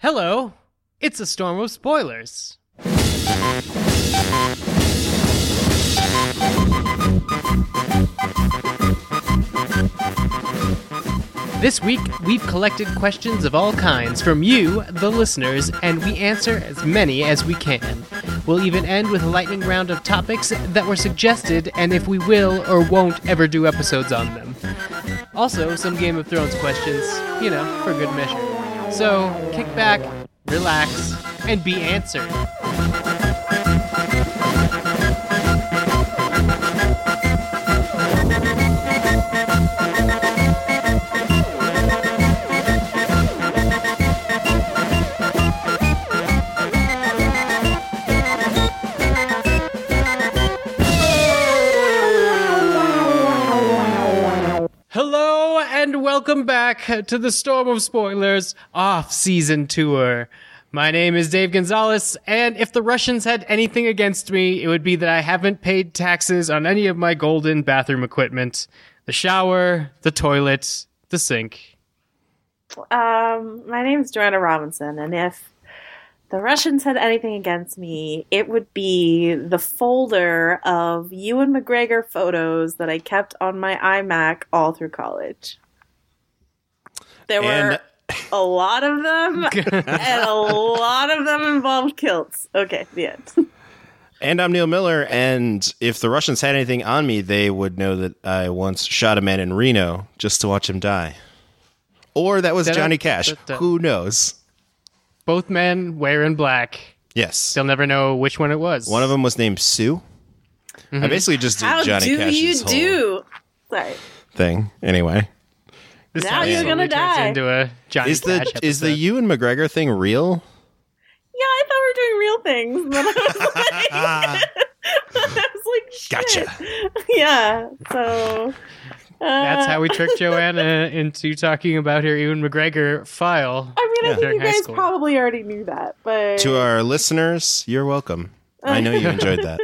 Hello, it's a storm of spoilers. This week, we've collected questions of all kinds from you, the listeners, and we answer as many as we can. We'll even end with a lightning round of topics that were suggested, and if we will or won't ever do episodes on them. Also, some Game of Thrones questions, for good measure. So, kick back, relax, and be answered. Hello and welcome back to the Storm of Spoilers off-season tour. My name is Dave Gonzalez, and if the Russians had anything against me, it would be that I haven't paid taxes on any of my golden bathroom equipment. The shower, the toilet, the sink. My name is Joanna Robinson, and if the Russians had anything against me, it would be the folder of Ewan McGregor photos that I kept on my iMac all through college. There were a lot of them, and a lot of them involved kilts. Okay, the end. And I'm Neil Miller, and if the Russians had anything on me, they would know that I once shot a man in Reno just to watch him die. Or that was Johnny Cash. Who knows? Both men wearing black. Yes. They'll never know which one it was. One of them was named Sue. Mm-hmm. I basically just did Johnny Cash's whole thing. Anyway. Now you're gonna die. Into a Johnny Cash is the Ewan McGregor thing real? Yeah, I thought we were doing real things. But I was like, shit. Gotcha. Yeah, so... That's how we tricked Joanna into talking about her Ewan McGregor file. I mean, I think you guys probably already knew that, but... To our listeners, you're welcome. I know you enjoyed that.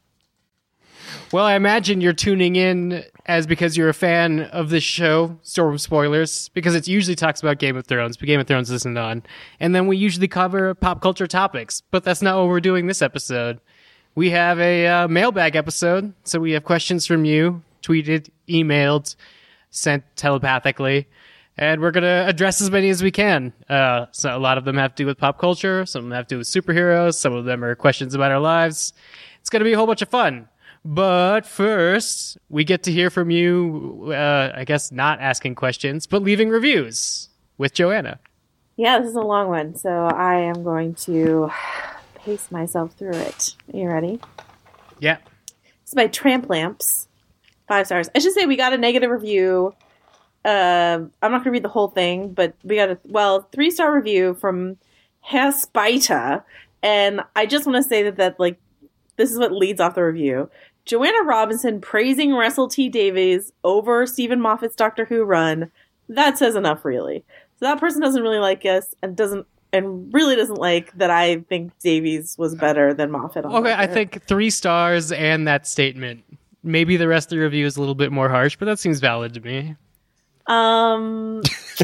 Well, I imagine you're tuning in because you're a fan of this show, Storm of Spoilers, because it usually talks about Game of Thrones, but Game of Thrones isn't on. And then we usually cover pop culture topics, but that's not what we're doing this episode. We have a mailbag episode, so we have questions from you, tweeted, emailed, sent telepathically, and we're going to address as many as we can. So a lot of them have to do with pop culture, some of them have to do with superheroes, some of them are questions about our lives. It's going to be a whole bunch of fun. But first, we get to hear from you, I guess not asking questions, but leaving reviews with Joanna. Yeah, this is a long one, so I am going to pace myself through it. Are you ready? Yeah. It's by Tramp Lamps. 5 stars. I should say we got a negative review. I'm not going to read the whole thing, but we got a 3-star review from Haspita, and I just want to say that this is what leads off the review. Joanna Robinson praising Russell T Davies over Stephen Moffat's Doctor Who run. That says enough, really. So that person doesn't really like us and really doesn't like that I think Davies was better than Moffat. Okay, I think 3 stars and that statement. Maybe the rest of the review is a little bit more harsh, but that seems valid to me. You know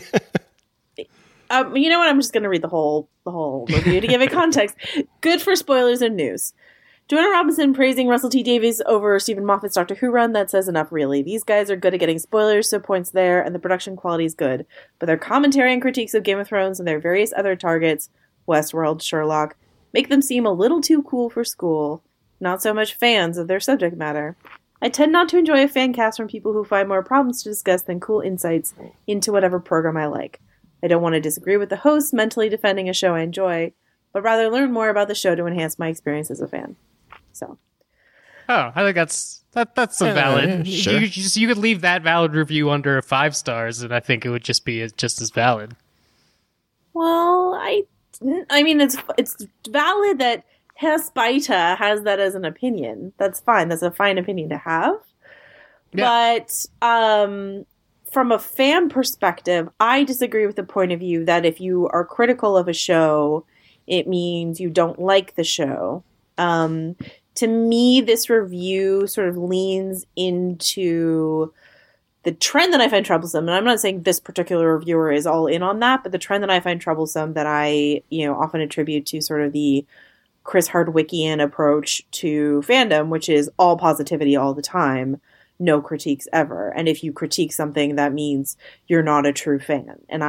what? I'm just going to read the whole review to give it context. Good for spoilers and news. Joanna Robinson praising Russell T Davies over Stephen Moffat's Doctor Who run. That says enough, really. These guys are good at getting spoilers, so points there, and the production quality is good. But their commentary and critiques of Game of Thrones and their various other targets, Westworld, Sherlock, make them seem a little too cool for school. Not so much fans of their subject matter. I tend not to enjoy a fan cast from people who find more problems to discuss than cool insights into whatever program I like. I don't want to disagree with the host mentally defending a show I enjoy, but rather learn more about the show to enhance my experience as a fan. So, I think that's a valid. Sure. You could leave that valid review under 5 stars, and I think it would just be just as valid. Well, I mean, it's valid that Haspita has that as an opinion. That's fine. That's a fine opinion to have. Yeah. But from a fan perspective, I disagree with the point of view that if you are critical of a show, it means you don't like the show. To me, this review sort of leans into The trend that I find troublesome, and I'm not saying this particular reviewer is all in on that, but the trend that I find troublesome that I, often attribute to sort of the Chris Hardwickian approach to fandom, which is all positivity all the time, no critiques ever. And if you critique something, that means you're not a true fan. And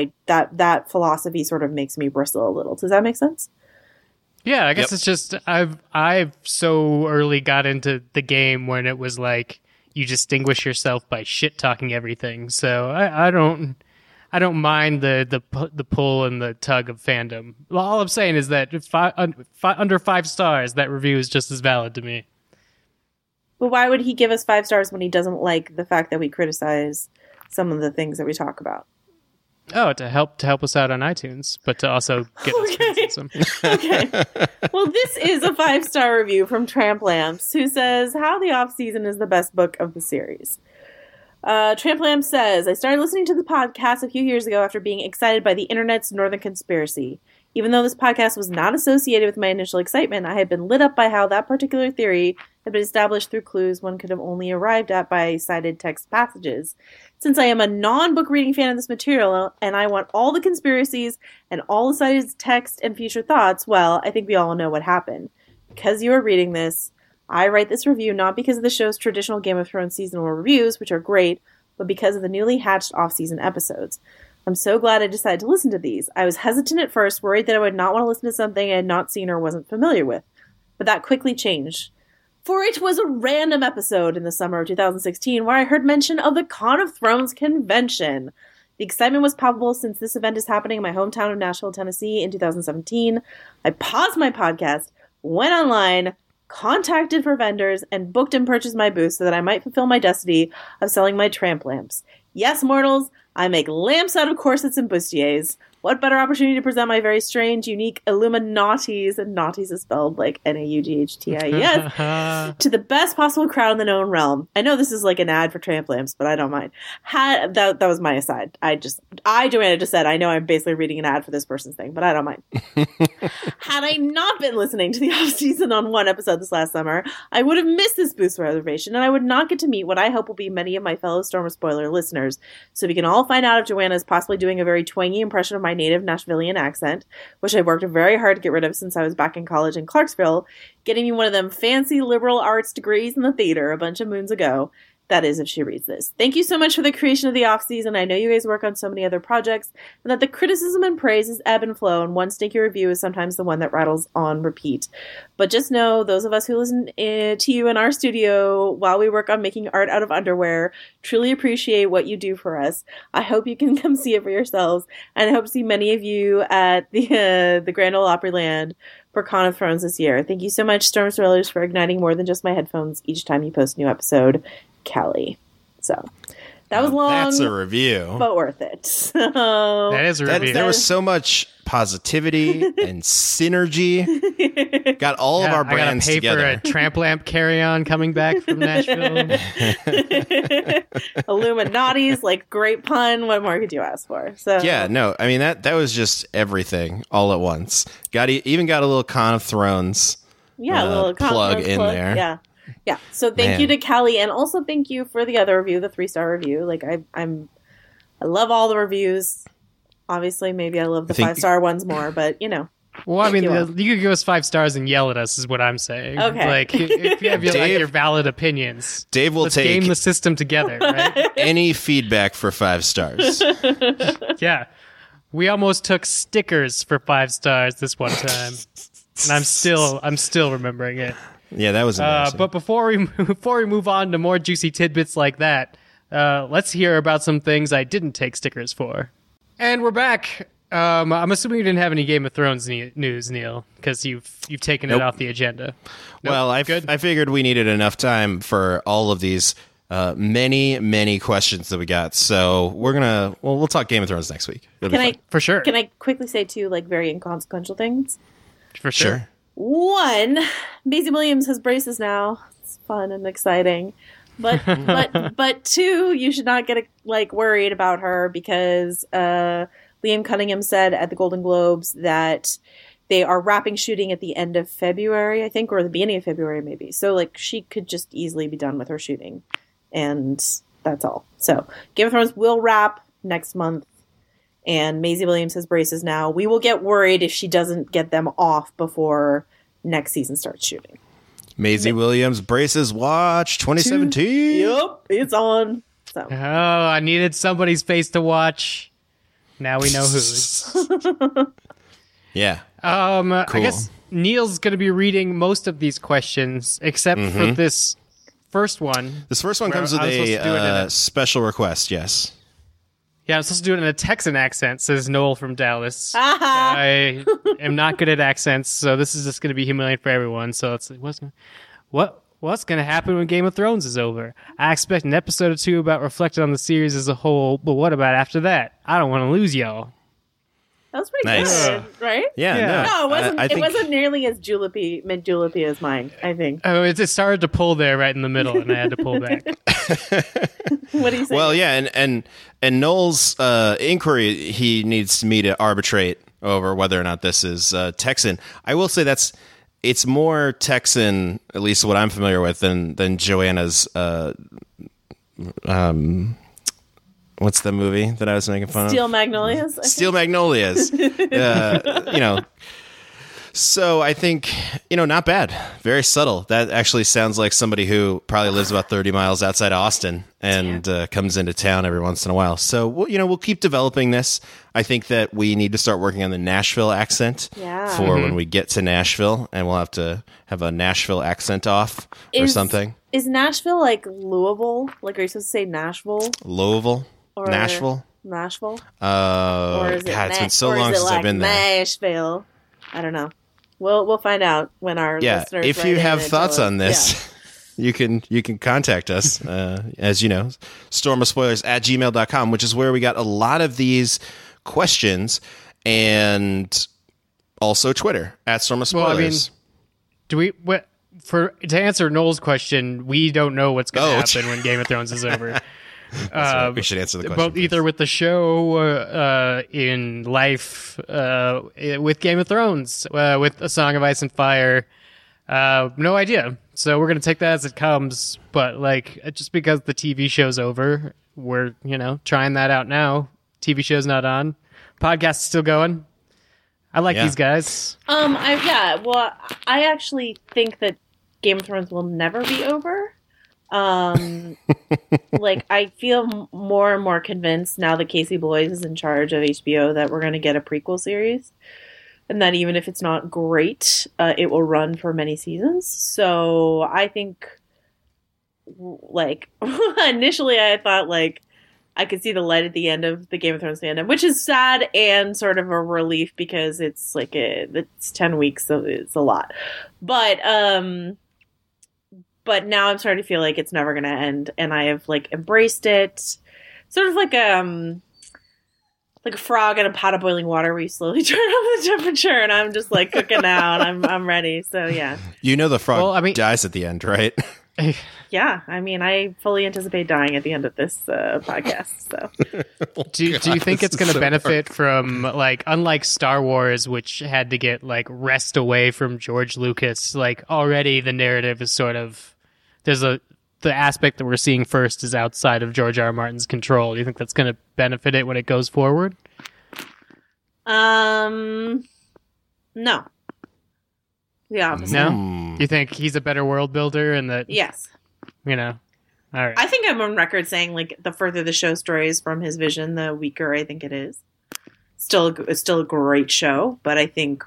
that philosophy sort of makes me bristle a little. Does that make sense? Yeah, I guess It's just I've so early got into the game when it was like you distinguish yourself by shit talking everything. So I don't mind the pull and the tug of fandom. All I'm saying is that under 5 stars, that review is just as valid to me. But why would he give us 5 stars when he doesn't like the fact that we criticize some of the things that we talk about? Oh, to help us out on iTunes, but to also get us criticism. Okay. Well, this is a 5-star review from Tramp Lamps, who says, How the Off-Season is the best book of the series. Tramp Lamps says, I started listening to the podcast a few years ago after being excited by the internet's Northern Conspiracy. Even though this podcast was not associated with my initial excitement, I had been lit up by how that particular theory had been established through clues one could have only arrived at by cited text passages. Since I am a non-book reading fan of this material, and I want all the conspiracies and all the cited text and future thoughts, well, I think we all know what happened. Because you are reading this, I write this review not because of the show's traditional Game of Thrones seasonal reviews, which are great, but because of the newly hatched off-season episodes. I'm so glad I decided to listen to these. I was hesitant at first, worried that I would not want to listen to something I had not seen or wasn't familiar with. But that quickly changed. For it was a random episode in the summer of 2016 where I heard mention of the Con of Thrones convention. The excitement was palpable since this event is happening in my hometown of Nashville, Tennessee in 2017. I paused my podcast, went online, contacted for vendors, and booked and purchased my booth so that I might fulfill my destiny of selling my tramp lamps. Yes, mortals, I make lamps out of corsets and bustiers. What better opportunity to present my very strange, unique Illuminatis, and naughties is spelled like Naughties, to the best possible crowd in the known realm. I know this is like an ad for tramp lamps, but I don't mind. That was my aside. Joanna just said, I know I'm basically reading an ad for this person's thing, but I don't mind. Had I not been listening to the off-season on one episode this last summer, I would have missed this boost reservation, and I would not get to meet what I hope will be many of my fellow Storm of Spoiler listeners, so we can all find out if Joanna is possibly doing a very twangy impression of my native Nashvilleian accent, which I've worked very hard to get rid of since I was back in college in Clarksville, getting me one of them fancy liberal arts degrees in the theater a bunch of moons ago. That is, if she reads this. Thank you so much for the creation of the off-season. I know you guys work on so many other projects, and that the criticism and praise is ebb and flow, and one stinky review is sometimes the one that rattles on repeat. But just know, those of us who listen to you in our studio while we work on making art out of underwear truly appreciate what you do for us. I hope you can come see it for yourselves, and I hope to see many of you at the Grand Ole Opryland for Con of Thrones this year. Thank you so much, Storm Spoilers, for igniting more than just my headphones each time you post a new episode. Kelly. So that was long. That's a review, but worth it. So, that is a review. There was so much positivity and synergy. Got all of our brands together. I got to pay for a tramp lamp carry-on coming back from Nashville. Illuminati's, like, great pun. What more could you ask for? So yeah, no, I mean that was just everything all at once. Even got a little Con of Thrones. Yeah, a little plug in there. Yeah. Yeah, so thank you to Kelly, and also thank you for the other review, the 3-star review. Like I love all the reviews. Obviously, maybe I love the 5-star ones more, but you know. Well, I mean, you could give us 5 stars and yell at us, is what I'm saying. Okay. Like, if you have your valid opinions, Dave will let's take game the system together, right? Any feedback for 5 stars. Yeah, we almost took stickers for 5 stars this one time, and I'm still remembering it. Yeah, that was embarrassing. But before we move on to more juicy tidbits like that, let's hear about some things I didn't take stickers for. And we're back. I'm assuming you didn't have any Game of Thrones news, Neil, because you've taken it off the agenda. Well, I figured we needed enough time for all of these many questions that we got. So we'll talk Game of Thrones next week. For sure. Can I quickly say 2 like very inconsequential things? For sure. 1, Maisie Williams has braces now. It's fun and exciting. But 2, you should not get worried about her because Liam Cunningham said at the Golden Globes that they are wrapping shooting at the end of February, I think, or the beginning of February maybe. So she could just easily be done with her shooting. And that's all. So Game of Thrones will wrap next month, and Maisie Williams has braces now. We will get worried if she doesn't get them off before next season starts shooting. Maisie Williams braces watch 2017. Yep, it's on. So. Oh, I needed somebody's face to watch. Now we know whose. Yeah. Cool. I Cool. guess Neil's going to be reading most of these questions, except for this first one. This first one Where comes with I was supposed to do it in a special request, yes. Yeah, I'm supposed to do it in a Texan accent, says Noel from Dallas. I am not good at accents, so this is just going to be humiliating for everyone. So it's like, what's going to happen when Game of Thrones is over? I expect an episode or two about reflecting on the series as a whole, but what about after that? I don't want to lose y'all. That was pretty Nice. good, right? Yeah. No, it wasn't. I think, It wasn't nearly as mid-julepy as mine, I think. Oh, it started to pull there right in the middle, and I had to pull back. What do you say? well, yeah, and Noel's inquiry, he needs me to arbitrate over whether or not this is Texan. I will say it's more Texan, at least what I'm familiar with, than Joanna's. What's the movie that I was making fun Steel of? Magnolias? Steel Magnolias. So I think, not bad. Very subtle. That actually sounds like somebody who probably lives about 30 miles outside Austin and comes into town every once in a while. So, we'll keep developing this. I think that we need to start working on the Nashville accent for when we get to Nashville, and we'll have to have a Nashville accent off or something. Is Nashville like Louisville? Like, are you supposed to say Nashville? Louisville? Or Nashville? Nashville? Or is it it's been so or is long it since like I've been there. Nashville? I don't know. We'll find out when our listeners if write you in have and thoughts tell on us. this, you can contact us, as you know, stormofspoilers@gmail.com, which is where we got a lot of these questions, and also Twitter @stormofspoilers. Well, I mean, to answer Noel's question, we don't know what's going to happen when Game of Thrones is over. Right. We should answer the question. Both either with the show, in life, with Game of Thrones, with A Song of Ice and Fire. No idea. So we're going to take that as it comes. But just because the TV show's over, we're, trying that out now. TV show's not on. Podcast's still going. I like these guys. I actually think that Game of Thrones will never be over. I feel more and more convinced now that Casey Bloys is in charge of HBO that we're going to get a prequel series, and that even if it's not great, it will run for many seasons. So I think, initially I thought I could see the light at the end of the Game of Thrones fandom, which is sad and sort of a relief because it's it's 10 weeks, so it's a lot. But now I'm starting to feel like it's never going to end, and I have embraced it, sort of like a frog in a pot of boiling water, where you slowly turn up the temperature, and I'm just cooking now, and I'm ready. So yeah, the frog dies at the end, right? Yeah, I fully anticipate dying at the end of this podcast. So, do you think it's going to benefit from unlike Star Wars, which had to get wrest away from George Lucas? Already the narrative is sort of the aspect that we're seeing first is outside of George R. R. Martin's control. Do you think that's going to benefit it when it goes forward? No. The opposite. No? You think he's a better world builder and that... Yes. All right. I think I'm on record saying the further the show strays from his vision, the weaker I think it is. It's still a great show, but I think,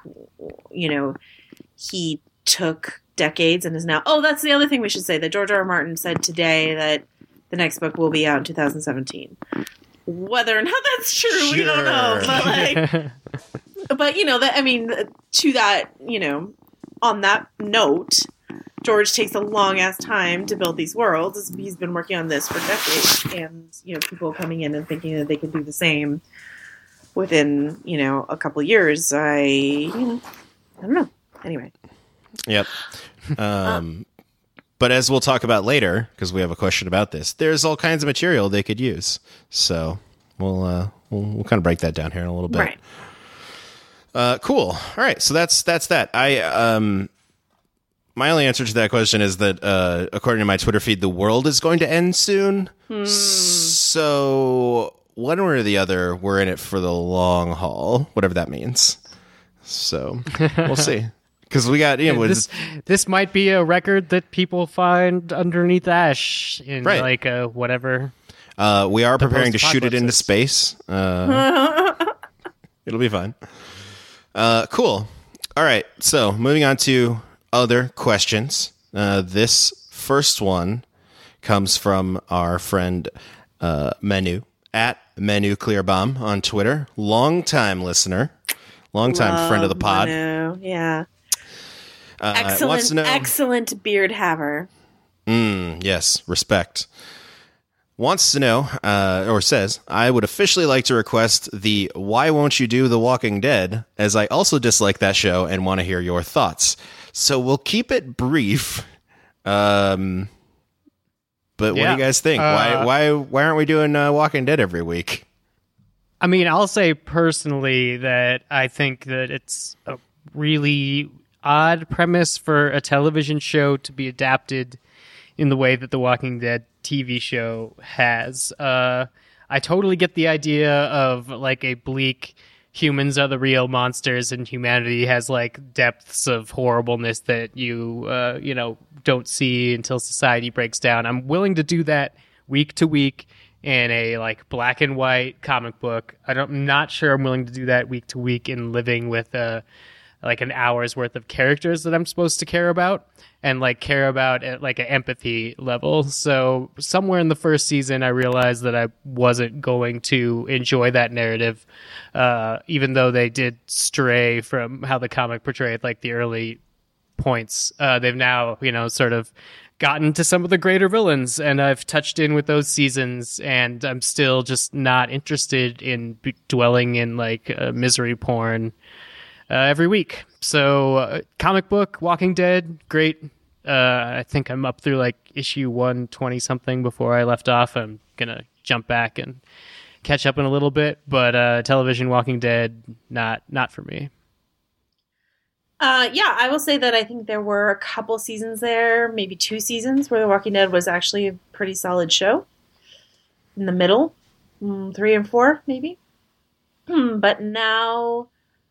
he took decades and is now... Oh, that's the other thing we should say, that George R. R. Martin said today that the next book will be out in 2017. Whether or not that's true, we don't know. But, to that, on that note, George takes a long-ass time to build these worlds. He's been working on this for decades, and, people coming in and thinking that they could do the same within, a couple of years. I don't know. Anyway. Yep. But as we'll talk about later, because we have a question about this, there's all kinds of material they could use. So we'll kind of break that down here in a little bit. Right. Cool. All right. So that's that. my only answer to that question is that, according to my Twitter feed, the world is going to end soon. So one way or the other, we're in it for the long haul, whatever that means. So we'll see. Because we got, this might be a record that people find underneath ash in whatever. We are preparing to shoot it into space. It'll be fun. Cool. All right. So moving on to other questions. This first one comes from our friend Menu at Menu Clearbomb on Twitter. Longtime listener, longtime friend of the pod. Manu. Yeah. Excellent beard haver. Yes, respect. Wants to know, or says, I would officially like to request the Why Won't You Do The Walking Dead, as I also dislike that show and want to hear your thoughts. So we'll keep it brief. But what do you guys think? Why aren't we doing Walking Dead every week? I mean, I'll say personally that I think that it's a really odd premise for a television show to be adapted in the way that the Walking Dead TV show has. I totally get the idea of like a bleak humans are the real monsters and humanity has like depths of horribleness that you don't see until society breaks down. I'm willing to do that week to week in a like black and white comic book. I'm not sure I'm willing to do that week to week in living with like an hour's worth of characters that I'm supposed to care about and like care about at like an empathy level. So somewhere in the first season, I realized that I wasn't going to enjoy that narrative, even though they did stray from how the comic portrayed like the early points. They've now, sort of gotten to some of the greater villains, and I've touched in with those seasons, and I'm still just not interested in dwelling in like misery porn every week. So comic book, Walking Dead, great. I think I'm up through like issue 120 something before I left off. I'm gonna jump back and catch up in a little bit, but television, Walking Dead, not for me. I will say that I think there were a couple seasons there, maybe 2 seasons, where The Walking Dead was actually a pretty solid show. In the middle, 3 and 4 maybe. But now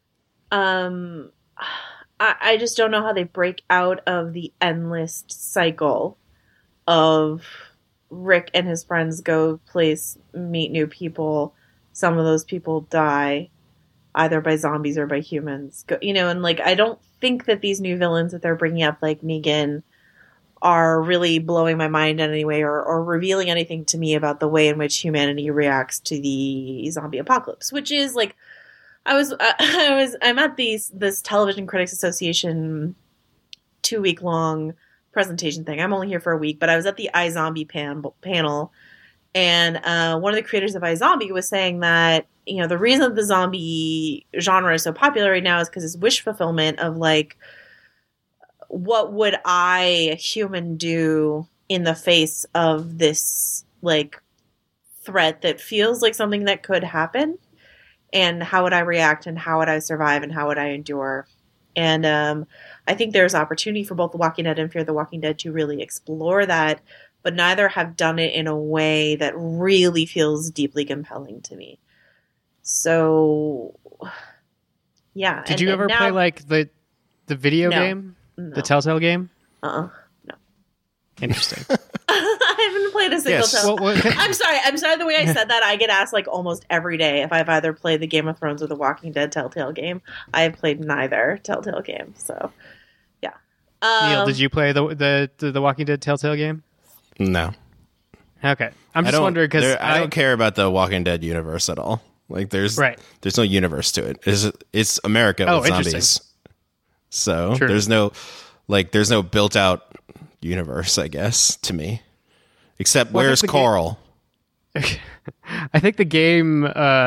I just don't know how they break out of the endless cycle of Rick and his friends go place, meet new people. Some of those people die either by zombies or by humans. And like, I don't think that these new villains that they're bringing up, like Negan, are really blowing my mind in any way or revealing anything to me about the way in which humanity reacts to the zombie apocalypse, which is like, I'm at this Television Critics Association 2-week long presentation thing. I'm only here for a week, but I was at the iZombie panel, and one of the creators of iZombie was saying that the reason that the zombie genre is so popular right now is because it's wish fulfillment of like, what would I, a human, do in the face of this like threat that feels like something that could happen? And how would I react, and how would I survive, and how would I endure? And I think there's opportunity for both The Walking Dead and Fear the Walking Dead to really explore that, but neither have done it in a way that really feels deeply compelling to me. So, yeah. Did you ever play like the video game? No. The Telltale game? No. Interesting. I haven't played a single Telltale. I'm sorry. The way I said that, I get asked like almost every day if I've either played the Game of Thrones or the Walking Dead Telltale game. I have played neither Telltale game, so yeah. Neil, did you play the Walking Dead Telltale game? No. Okay, I'm just wondering because I don't care about the Walking Dead universe at all. Like, there's no universe to it. It's America with zombies. So True. there's no built out universe, I guess, to me. Except where's Carl? I think the game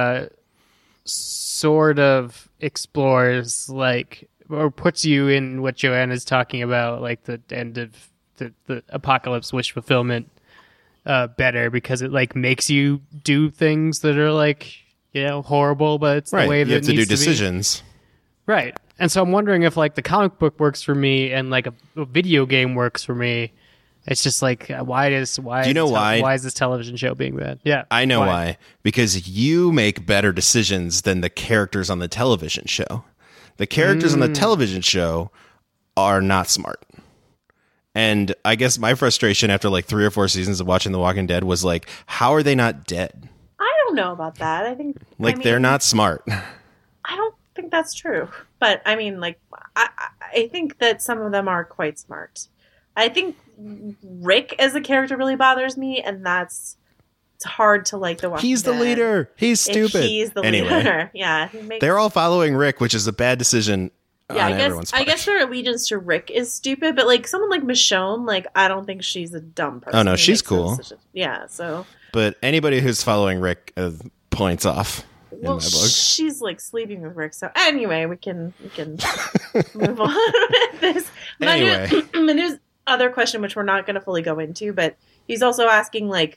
sort of explores like, or puts you in what Joanne is talking about, like the end of the apocalypse wish fulfillment better, because it like makes you do things that are like, horrible, but it's the way that you have to do needs decisions. Right. And so I'm wondering if like the comic book works for me and like a video game works for me. It's just like why is this television show being bad? Yeah. I know why. Because you make better decisions than the characters on the television show. The characters on the television show are not smart. And I guess my frustration after like 3 or 4 seasons of watching The Walking Dead was like, how are they not dead? I don't know about that. I think they're not smart. I don't think that's true. But I mean, like, I think that some of them are quite smart. I think Rick as a character really bothers me, and it's hard to like The Walking Dead. He's the leader. He's stupid. He's the leader. Yeah. They're all following Rick, which is a bad decision. Yeah, I guess their allegiance to Rick is stupid, but like someone like Michonne, like I don't think she's a dumb person. Oh no, she's cool. Yeah, so. But anybody who's following Rick points off. In my book. She's like sleeping with Rick. So anyway, we can move on with this. Manu's other question, which we're not going to fully go into, but he's also asking like,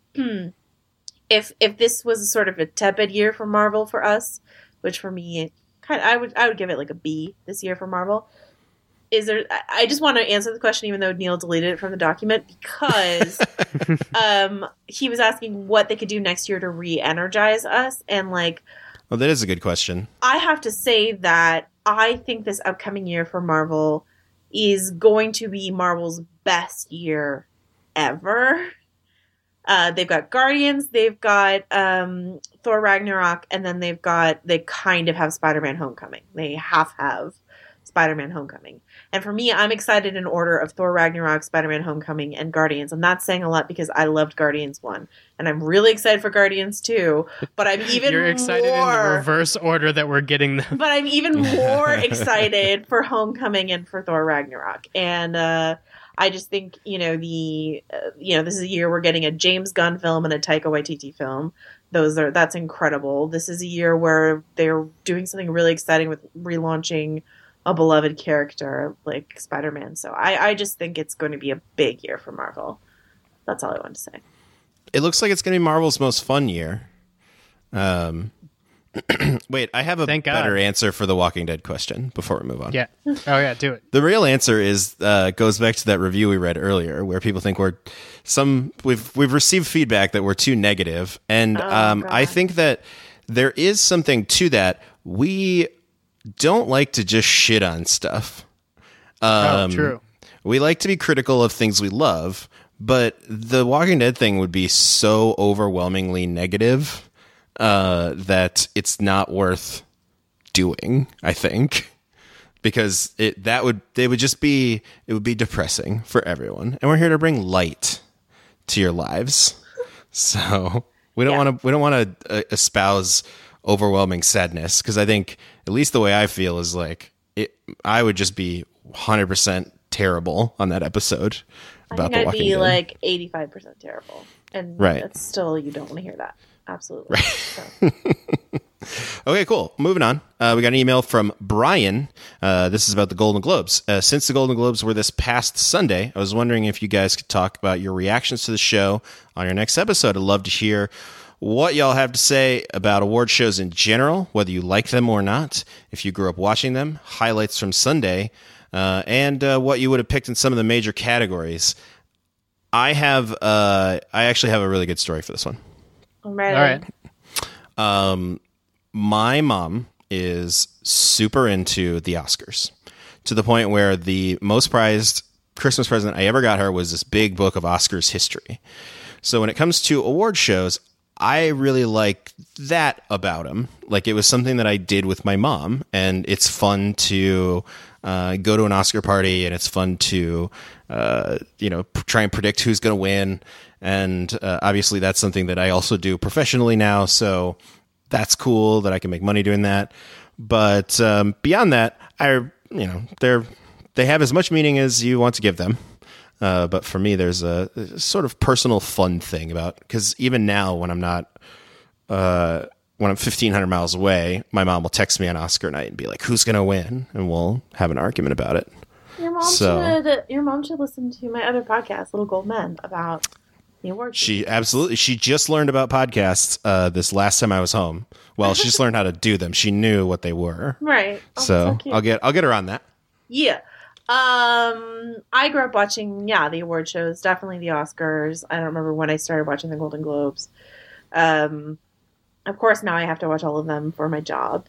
if this was sort of a tepid year for Marvel for us, which for me. I would give it like a B this year for Marvel. I just want to answer the question, even though Neil deleted it from the document, because he was asking what they could do next year to re-energize us. And like, well, that is a good question. I have to say that I think this upcoming year for Marvel is going to be Marvel's best year ever. They've got Guardians, they've got Thor Ragnarok, and then they kind of have Spider-Man Homecoming. They have Spider-Man Homecoming. And for me, I'm excited in order of Thor Ragnarok, Spider-Man Homecoming, and Guardians. I'm not saying a lot because I loved Guardians 1. And I'm really excited for Guardians 2, but I'm even You're excited in the reverse order that we're getting them. But I'm even more excited for Homecoming and for Thor Ragnarok. And I just think, this is a year we're getting a James Gunn film and a Taika Waititi film. That's incredible. This is a year where they're doing something really exciting with relaunching a beloved character like Spider-Man. So I just think it's going to be a big year for Marvel. That's all I want to say. It looks like it's going to be Marvel's most fun year. Wait, I have a better answer for the Walking Dead question before we move on. Yeah. Oh yeah, do it. The real answer is goes back to that review we read earlier, where people think we've received feedback that we're too negative, and I think that there is something to that. We don't like to just shit on stuff. True. We like to be critical of things we love, but the Walking Dead thing would be so overwhelmingly negative that it's not worth doing, I think, because it would be depressing for everyone, and we're here to bring light to your lives. So we don't want to espouse overwhelming sadness, because I think at least the way I feel is like I would just be 100% terrible on that episode about The Walking Dead. I'd be like 85% terrible, and that's still, you don't want to hear that. Absolutely. Right. So. Okay, cool. Moving on. We got an email from Brian. This is about the Golden Globes. Since the Golden Globes were this past Sunday, I was wondering if you guys could talk about your reactions to the show on your next episode. I'd love to hear what y'all have to say about award shows in general, whether you like them or not, if you grew up watching them, highlights from Sunday, and what you would have picked in some of the major categories. I actually have a really good story for this one. All right. My mom is super into the Oscars, to the point where the most prized Christmas present I ever got her was this big book of Oscars history. So when it comes to award shows, I really like that about them. Like, it was something that I did with my mom, and it's fun to go to an Oscar party, and it's fun to try and predict who's going to win. And obviously that's something that I also do professionally now, so that's cool that I can make money doing that. But beyond that, they have as much meaning as you want to give them. But for me, there's a sort of personal fun thing about, because even now when I'm 1,500 miles away, my mom will text me on Oscar night and be like, "Who's going to win?" And we'll have an argument about it. Your mom should listen to my other podcast, Little Gold Men, about the award. She just learned about podcasts this last time I was home. Well, she just learned how to do them. She knew what they were. Right. Oh, so cute. I'll get her on that. Yeah. I grew up watching, the award shows, definitely the Oscars. I don't remember when I started watching the Golden Globes. Of course, now I have to watch all of them for my job.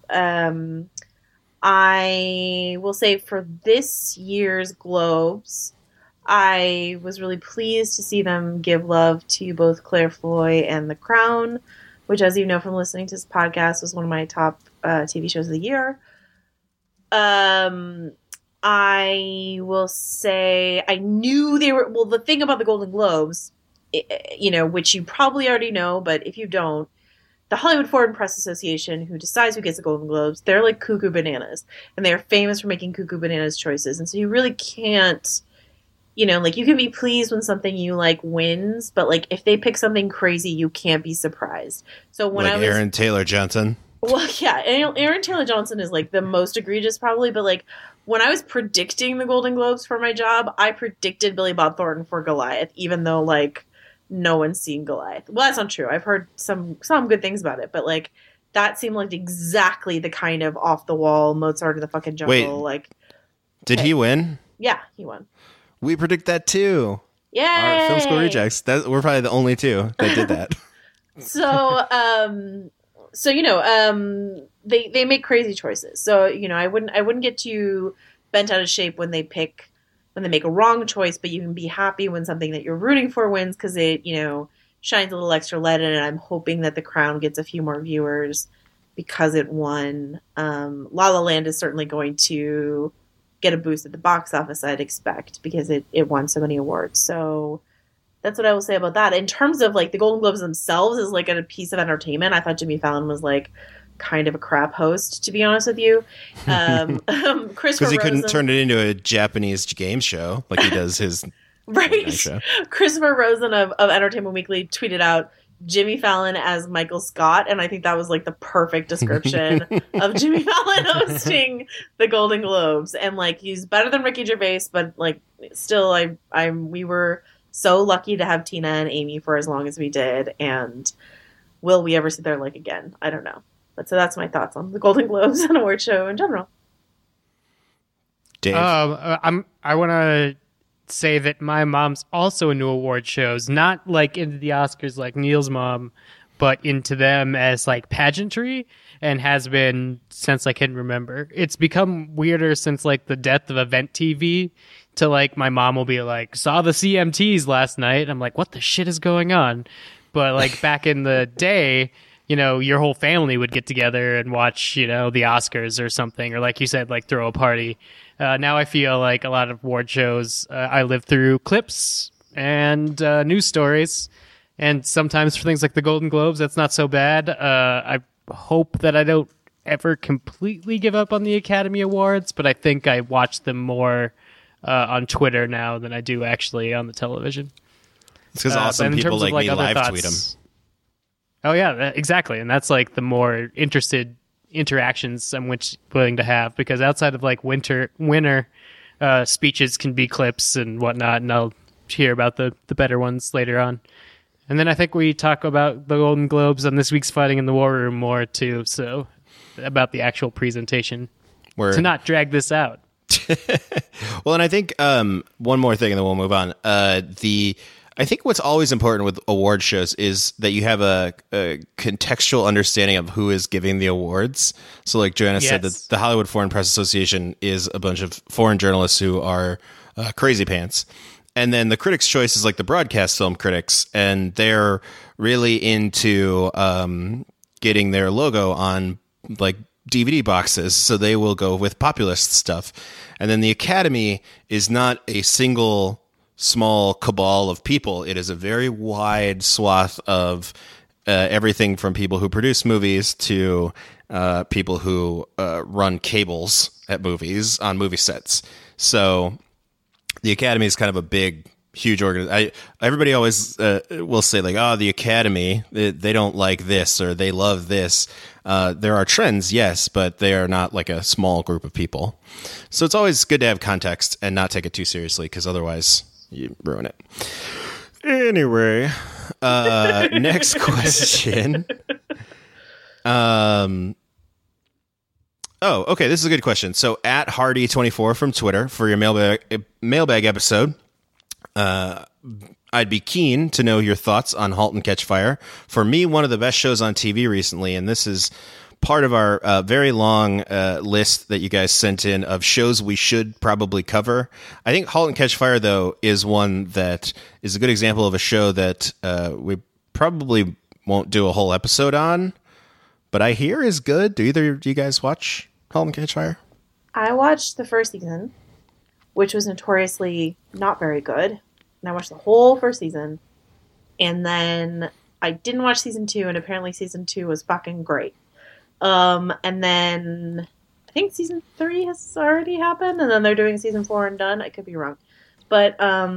I will say for this year's Globes, I was really pleased to see them give love to both Claire Foy and The Crown, which, as you know from listening to this podcast, was one of my top TV shows of the year. I will say I knew they were... Well, the thing about the Golden Globes, which you probably already know, but if you don't, the Hollywood Foreign Press Association, who decides who gets the Golden Globes, they're like cuckoo bananas. And they are famous for making cuckoo bananas choices. And so you really can't, you can be pleased when something you like wins, but like if they pick something crazy, you can't be surprised. So when like Aaron Taylor Johnson. Well, yeah, Aaron Taylor Johnson is like the most egregious probably, but like when I was predicting the Golden Globes for my job, I predicted Billy Bob Thornton for Goliath, even though like no one's seen Goliath. Well, that's not true. I've heard some good things about it, but like that seemed like exactly the kind of off the wall Mozart in the fucking jungle. Wait, did he win? Yeah, he won. We predict that too. Yay! Our Film School Rejects. We're probably the only two that did that. They make crazy choices. So I wouldn't get too bent out of shape when they make a wrong choice, but you can be happy when something that you're rooting for wins because it, shines a little extra light in it. I'm hoping that The Crown gets a few more viewers because it won. La La Land is certainly going to get a boost at the box office, I'd expect, because it won so many awards. So that's what I will say about that. In terms of like the Golden Globes themselves as like a piece of entertainment, I thought Jimmy Fallon was like kind of a crap host, to be honest with you. Because he couldn't turn it into a Japanese game show like he does his right show. Christopher Rosen of Entertainment Weekly tweeted out Jimmy Fallon as Michael Scott, and I think that was like the perfect description of Jimmy Fallon hosting the Golden Globes. And like he's better than Ricky Gervais, but like still we were so lucky to have Tina and Amy for as long as we did, and will we ever see their like again? I don't know. But so that's my thoughts on the Golden Globes and award show in general. Dave, I want to say that my mom's also into award shows, not like into the Oscars like Neil's mom, but into them as like pageantry, and has been since I can remember. It's become weirder since like the death of Event TV. To like my mom will be like, saw the CMTs last night. I'm like, what the shit is going on? But like back in the day, your whole family would get together and watch, the Oscars or something, or like you said, like throw a party. Now I feel like a lot of award shows, I live through clips and news stories, and sometimes for things like the Golden Globes, that's not so bad. I hope that I don't ever completely give up on the Academy Awards, but I think I watch them more on Twitter now than I do actually on the television. It's because awesome people like me live tweet them. Oh yeah, exactly. And that's like the more interested interactions I'm willing to have, because outside of like winner speeches can be clips and whatnot, and I'll hear about the better ones later on. And then I think we talk about the Golden Globes on this week's Fighting in the War Room more too, so about the actual presentation. To not drag this out. Well, and I think one more thing and then we'll move on. I think what's always important with award shows is that you have a contextual understanding of who is giving the awards. So like Joanna said, that the Hollywood Foreign Press Association is a bunch of foreign journalists who are crazy pants. And then the Critics' Choice is like the broadcast film critics, and they're really into getting their logo on like DVD boxes, so they will go with populist stuff. And then the Academy is not a single small cabal of people. It is a very wide swath of everything from people who produce movies to people who run cables at movies on movie sets. So the Academy is kind of a big, huge organization. Everybody always will say like, oh, the Academy, they don't like this or they love this. There are trends, yes, but they are not like a small group of people. So it's always good to have context and not take it too seriously, because otherwise you ruin it. Anyway, next question. Oh, okay. This is a good question. So at Hardy24 from Twitter for your mailbag episode, I'd be keen to know your thoughts on *Halt and Catch Fire*. For me, one of the best shows on TV recently, and this is part of our very long list that you guys sent in of shows we should probably cover. I think *Halt and Catch Fire*, though, is one that is a good example of a show that we probably won't do a whole episode on, but I hear is good. Do either of you guys watch *Halt and Catch Fire*? I watched the first season, which was notoriously not very good. And I watched the whole first season. And then I didn't watch season 2, and apparently season 2 was fucking great. And then I think season 3 has already happened, and then they're doing season 4 and done. I could be wrong. But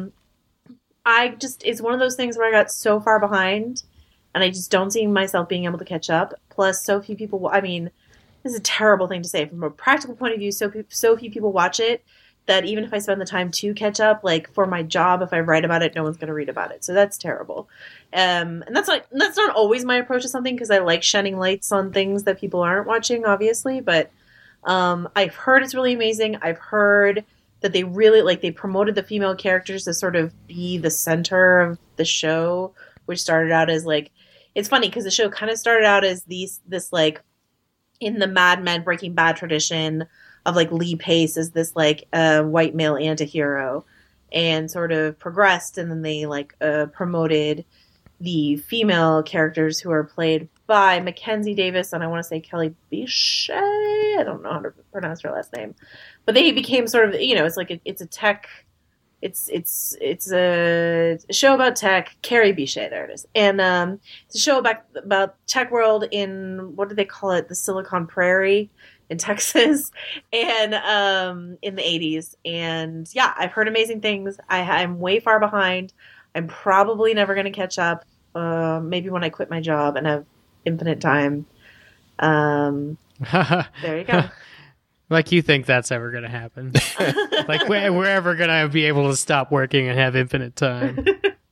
it's one of those things where I got so far behind, and I just don't see myself being able to catch up. Plus, so few people, I mean, this is a terrible thing to say. From a practical point of view, so few people watch it that even if I spend the time to catch up, like for my job, if I write about it, no one's going to read about it. So that's terrible. And that's not always my approach to something, because I like shining lights on things that people aren't watching, obviously. But I've heard it's really amazing. I've heard that they really they promoted the female characters to sort of be the center of the show, which started out as it's funny because the show kind of started out as this in the Mad Men Breaking Bad tradition of Lee Pace as this white male antihero, and sort of progressed, and then they promoted the female characters who are played by Mackenzie Davis and I want to say Kelly Bichet. I don't know how to pronounce her last name, but they became sort of it's a tech. It's a show about tech. Carrie Bichet, there it is, and it's a show about tech world in, what do they call it, the Silicon Prairie in Texas, and in the 80s. And yeah, I've heard amazing things. I'm way far behind. I'm probably never going to catch up. Maybe when I quit my job and have infinite time. There you go. You think that's ever going to happen? We're ever going to be able to stop working and have infinite time.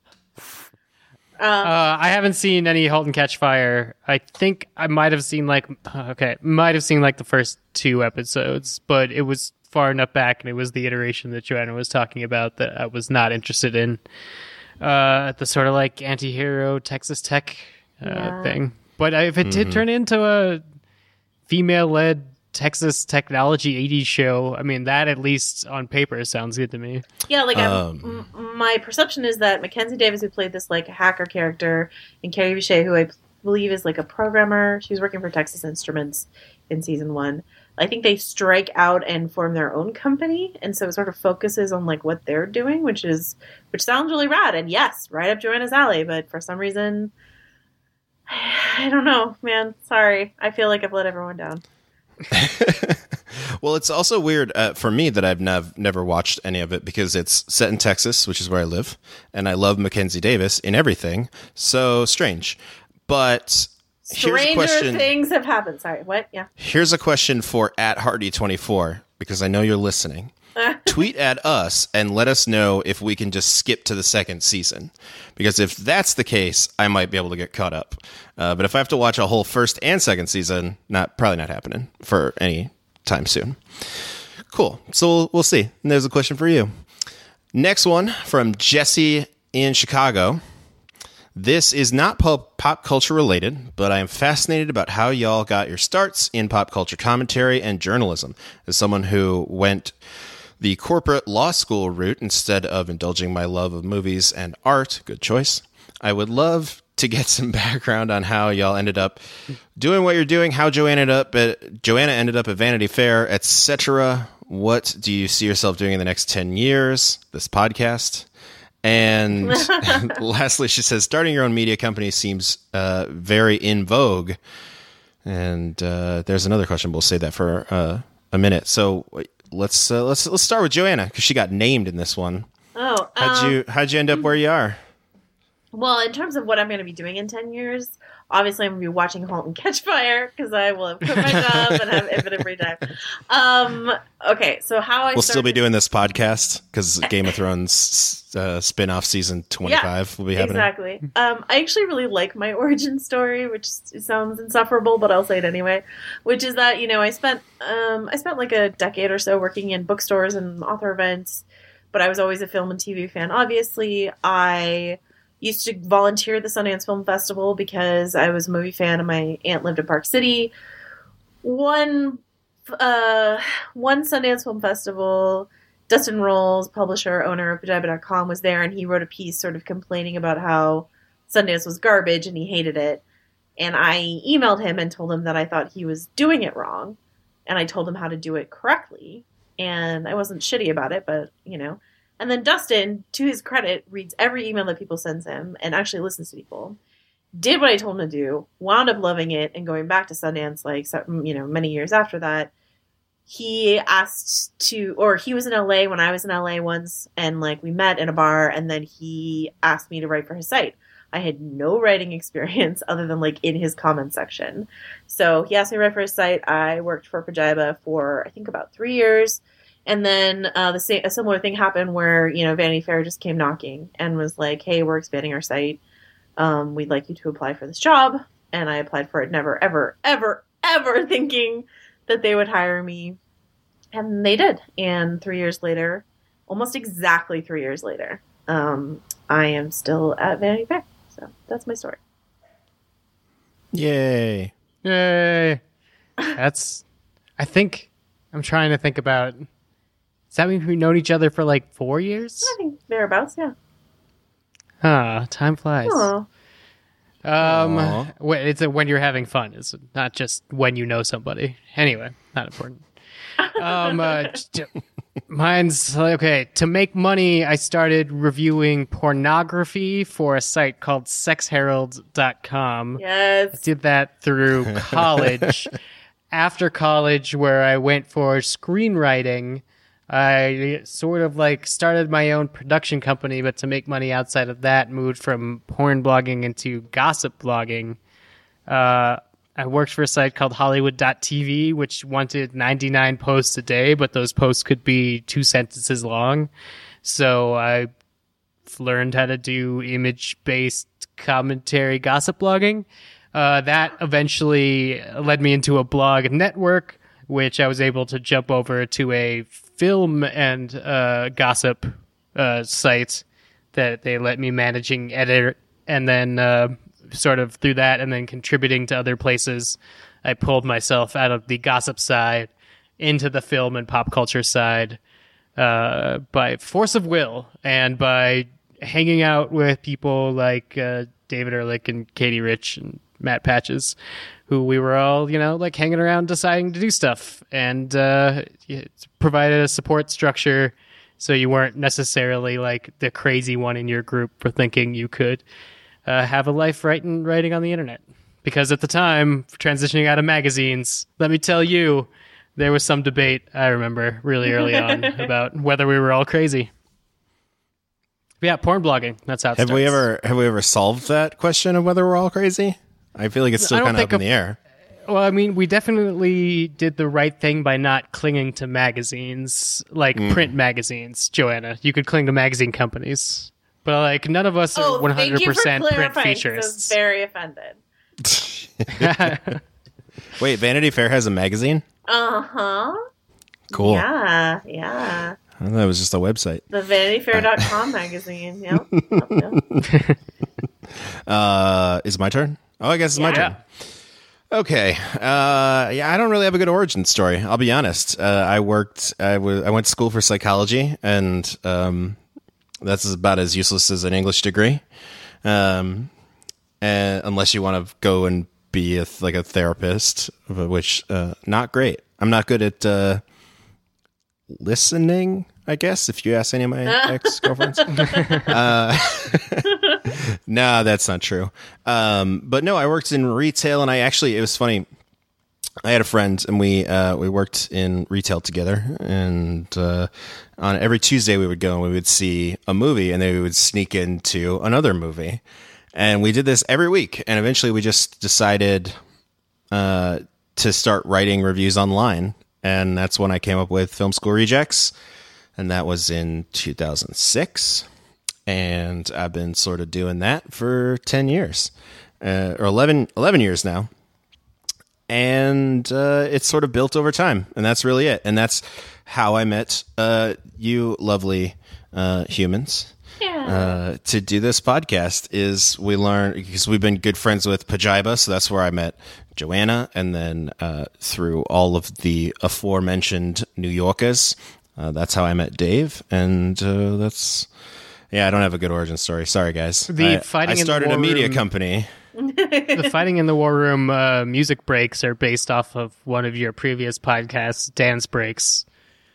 I haven't seen any *Halt and Catch Fire*. I think I might have seen the first 2 episodes, but it was far enough back, and it was the iteration that Joanna was talking about that I was not interested in. The sort of anti-hero Texas Tech thing. But if it did turn into a female-led Texas technology 80s show, I mean, that at least on paper sounds good to me. Yeah, my perception is that Mackenzie Davis, who played this hacker character, and Carrie Bichet, who I believe is a programmer, she was working for Texas Instruments in season 1. I think they strike out and form their own company, and so it sort of focuses on what they're doing, which sounds really rad, and yes, right up Joanna's alley. But for some reason, I don't know, man. Sorry, I feel like I've let everyone down. Well, it's also weird for me that I've never watched any of it, because it's set in Texas, which is where I live, and I love Mackenzie Davis in everything. So strange. But stranger things have happened. Sorry, what? Yeah. Here's a question for at Hardy24, because I know you're listening. Tweet at us and let us know if we can just skip to the second season, because if that's the case, I might be able to get caught up. But if I have to watch a whole first and second season, probably not happening for any time soon. Cool. So we'll see. And there's a question for you. Next one from Jesse in Chicago. This is not pop culture related, but I am fascinated about how y'all got your starts in pop culture commentary and journalism. As someone who went the corporate law school route instead of indulging my love of movies and art, good choice, I would love to get some background on how y'all ended up doing what you're doing, how Joanna ended up at Vanity Fair, etc. What do you see yourself doing in the next 10 years? This podcast. And lastly, she says, starting your own media company seems very in vogue. And there's another question. We'll save that for a minute. So let's start with Joanna, because she got named in this one. How'd you end up where you are? Well, in terms of what I'm going to be doing in 10 years, Obviously, I'm going to be watching *Halt and Catch Fire* because I will have quit my job and have infinite free time. Okay, so how We'll still be doing this podcast because Game of Thrones spin-off season 25 will be happening. Exactly. I actually really like my origin story, which sounds insufferable, but I'll say it anyway. Which is that, you know, I spent like a decade or so working in bookstores and author events, but I was always a film and TV fan. Obviously, I used to volunteer at the Sundance Film Festival because I was a movie fan and my aunt lived in Park City. One Sundance Film Festival, Dustin Rolls, publisher, owner of Pajiba.com, was there, and he wrote a piece sort of complaining about how Sundance was garbage and he hated it. And I emailed him and told him that I thought he was doing it wrong, and I told him how to do it correctly. And I wasn't shitty about it, but, you know. And then Dustin, to his credit, reads every email that people sends him and actually listens to people. Did what I told him to do, wound up loving it, and going back to Sundance, like, you know, many years after that. He asked to, or he was in LA when I was in LA once, and like we met in a bar, and then he asked me to write for his site. I had no writing experience other than like in his comment section. So he asked me to write for his site. I worked for Pajiba for I think about 3 years. And then a similar thing happened where, you know, Vanity Fair just came knocking and was like, hey, we're expanding our site. We'd like you to apply for this job. And I applied for it, never, ever, ever, ever thinking that they would hire me. And they did. And 3 years later, almost exactly 3 years later, I am still at Vanity Fair. So that's my story. Yay. That's, I think, I'm trying to think about, does that mean we've known each other for like 4 years? I think thereabouts, yeah. Time flies. Aww. It's when you're having fun. It's not just when you know somebody. Anyway, not important. Mine's okay. To make money, I started reviewing pornography for a site called sexherald.com. Yes. I did that through college. After college, where I went for screenwriting, I sort of like started my own production company, but to make money outside of that, moved from porn blogging into gossip blogging. I worked for a site called Hollywood.tv, which wanted 99 posts a day, but those posts could be 2 sentences long. So I learned how to do image-based commentary gossip blogging. That eventually led me into a blog network, which I was able to jump over to a film and gossip site that they let me managing edit, and then sort of through that and then contributing to other places, I pulled myself out of the gossip side into the film and pop culture side by force of will and by hanging out with people like David Ehrlich and Katie Rich and Matt Patches, who we were all, you know, like hanging around deciding to do stuff, and it provided a support structure so you weren't necessarily like the crazy one in your group for thinking you could have a life writing on the internet. Because at the time, transitioning out of magazines, let me tell you, there was some debate, I remember, really early on about whether we were all crazy. But yeah, porn blogging, that's how it starts. Have we ever solved that question of whether we're all crazy? I feel like it's still kind of up in the air. Well, I mean, we definitely did the right thing by not clinging to magazines, like print magazines, Joanna. You could cling to magazine companies. But like none of us are 100% print features. I'm very offended. Wait, Vanity Fair has a magazine? Uh-huh. Cool. Yeah. I thought it was just a website. The VanityFair.com magazine. Yep. Is it my turn? Oh, I guess it's my turn. Okay. I don't really have a good origin story. I'll be honest. I went to school for psychology, and that's about as useless as an English degree. And unless you want to go and be a therapist, which not great. I'm not good at listening, I guess, if you ask any of my ex-girlfriends. No, that's not true. But no, I worked in retail, and it was funny. I had a friend, and we worked in retail together, and on every Tuesday we would go and we would see a movie, and then we would sneak into another movie. And we did this every week. And eventually we just decided to start writing reviews online. And that's when I came up with Film School Rejects. And that was in 2006. And I've been sort of doing that for 10 years. Or 11 years now. And it's sort of built over time. And that's really it. And that's how I met you lovely humans. Yeah. To do this podcast is we learned, because we've been good friends with Pajiba, so that's where I met Joanna, and then through all of the aforementioned New Yorkers, that's how I met Dave, and that's, I don't have a good origin story. Sorry, guys. I started a media company. The Fighting in the War Room music breaks are based off of one of your previous podcasts, Dance Breaks.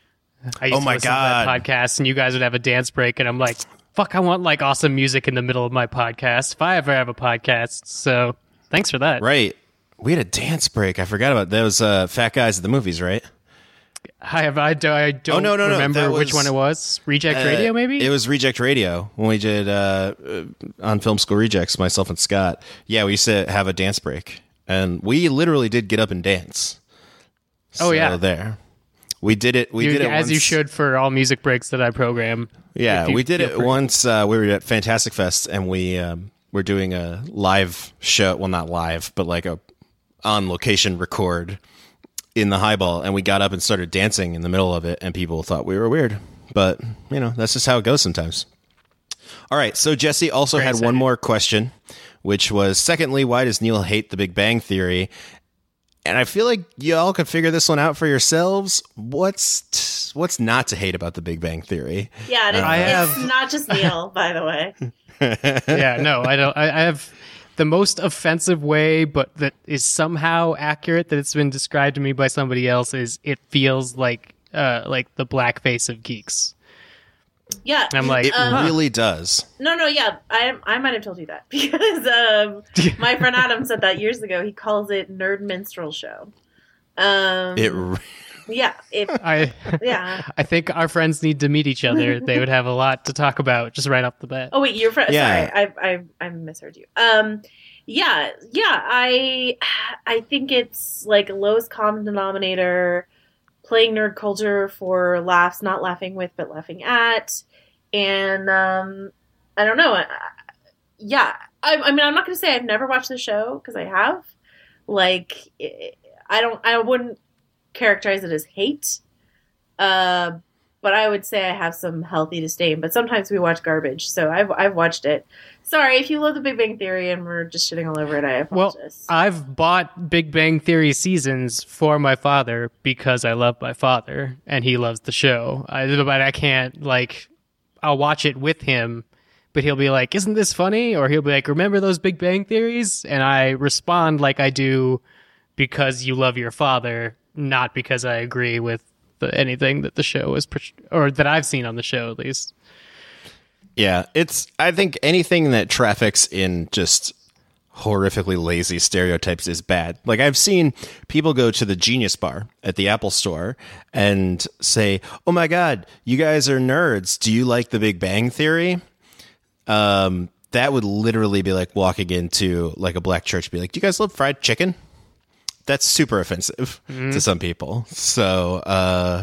I used to listen to that podcast, and you guys would have a dance break, and I'm like, fuck, I want like awesome music in the middle of my podcast if I ever have a podcast. So thanks for that. Right. We had a dance break. I forgot about those Fat Guys at the Movies, right? I don't remember which one it was. Reject Radio, maybe? It was Reject Radio when we did on Film School Rejects, myself and Scott. Yeah, we used to have a dance break. And we literally did get up and dance. Oh, yeah. There. We did it. We did it as once. you should for all music breaks that I program. Yeah, we did it once. We were at Fantastic Fest, and we were doing a live show. Well, not live, but like a on location record in the highball, and we got up and started dancing in the middle of it, and people thought we were weird. But that's just how it goes sometimes. All right, so Jesse also had one more question, which was, secondly, why does Neil hate The Big Bang Theory? And I feel like y'all could figure this one out for yourselves. What's not to hate about The Big Bang Theory? Yeah, it's not just Neil, by the way. Yeah, no, I don't. I have the most offensive way, but that is somehow accurate that it's been described to me by somebody else, is it feels like the blackface of geeks. Yeah, and I'm like, it really does. No, yeah, I might have told you that because my friend Adam said that years ago. He calls it nerd minstrel show. Yeah, I think our friends need to meet each other. They would have a lot to talk about just right off the bat. Oh wait, your friend? Yeah. Sorry, I misheard you. Yeah. I think it's like a lowest common denominator. Playing nerd culture for laughs, not laughing with, but laughing at. And I don't know. I mean, I'm not going to say I've never watched the show, because I have. Like, I wouldn't characterize it as hate. But I would say I have some healthy disdain. But sometimes we watch garbage, so I've watched it. Sorry, if you love The Big Bang Theory and we're just shitting all over it, I apologize. Well, I've bought Big Bang Theory seasons for my father because I love my father and he loves the show. But I can't, I'll watch it with him, but he'll be like, isn't this funny? Or he'll be like, remember those Big Bang Theories? And I respond like I do because you love your father, not because I agree with anything that the show is, or that I've seen on the show at least. Yeah, I think anything that traffics in just horrifically lazy stereotypes is bad. Like, I've seen people go to the Genius Bar at the Apple Store and say, oh my God, you guys are nerds. Do you like The Big Bang Theory? That would literally be like walking into like a black church and be like, do you guys love fried chicken? That's super offensive to some people. So,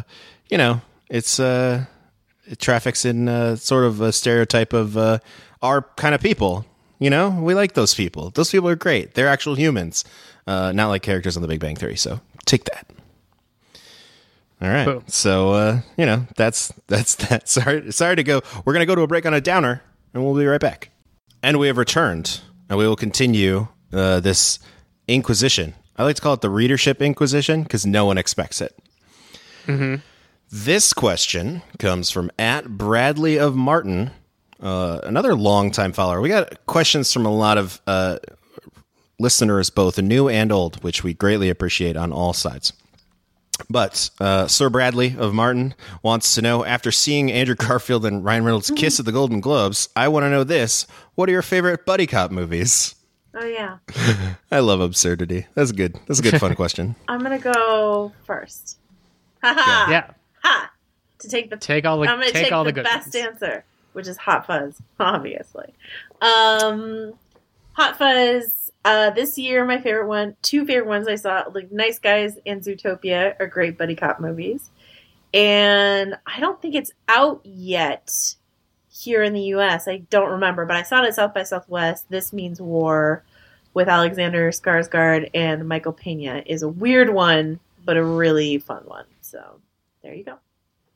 it traffics in sort of a stereotype of our kind of people. We like those people. Those people are great. They're actual humans, not like characters on The Big Bang Theory. So take that. All right. Boom. So, that's that. Sorry to go. We're going to go to a break on a downer, and we'll be right back. And we have returned, and we will continue this Inquisition. I like to call it the Readership Inquisition because no one expects it. Mm-hmm. This question comes from @Bradley of Martin, another longtime follower. We got questions from a lot of listeners, both new and old, which we greatly appreciate on all sides. But Sir Bradley of Martin wants to know, after seeing Andrew Garfield and Ryan Reynolds kiss at the Golden Globes, I want to know this. What are your favorite buddy cop movies? Oh, yeah. I love absurdity. That's good. That's a good, fun question. I'm going to go first. Yeah. Ha! I'm going to take the good best ones. answer, which is Hot Fuzz, obviously. I Hot Fuzz. This year, my two favorite ones I saw, like Nice Guys and Zootopia, are great buddy cop movies. And I don't think it's out yet here in the U.S. I don't remember, but I saw it at South by Southwest. This Means War with Alexander Skarsgård and Michael Pena is a weird one, but a really fun one. So there you go.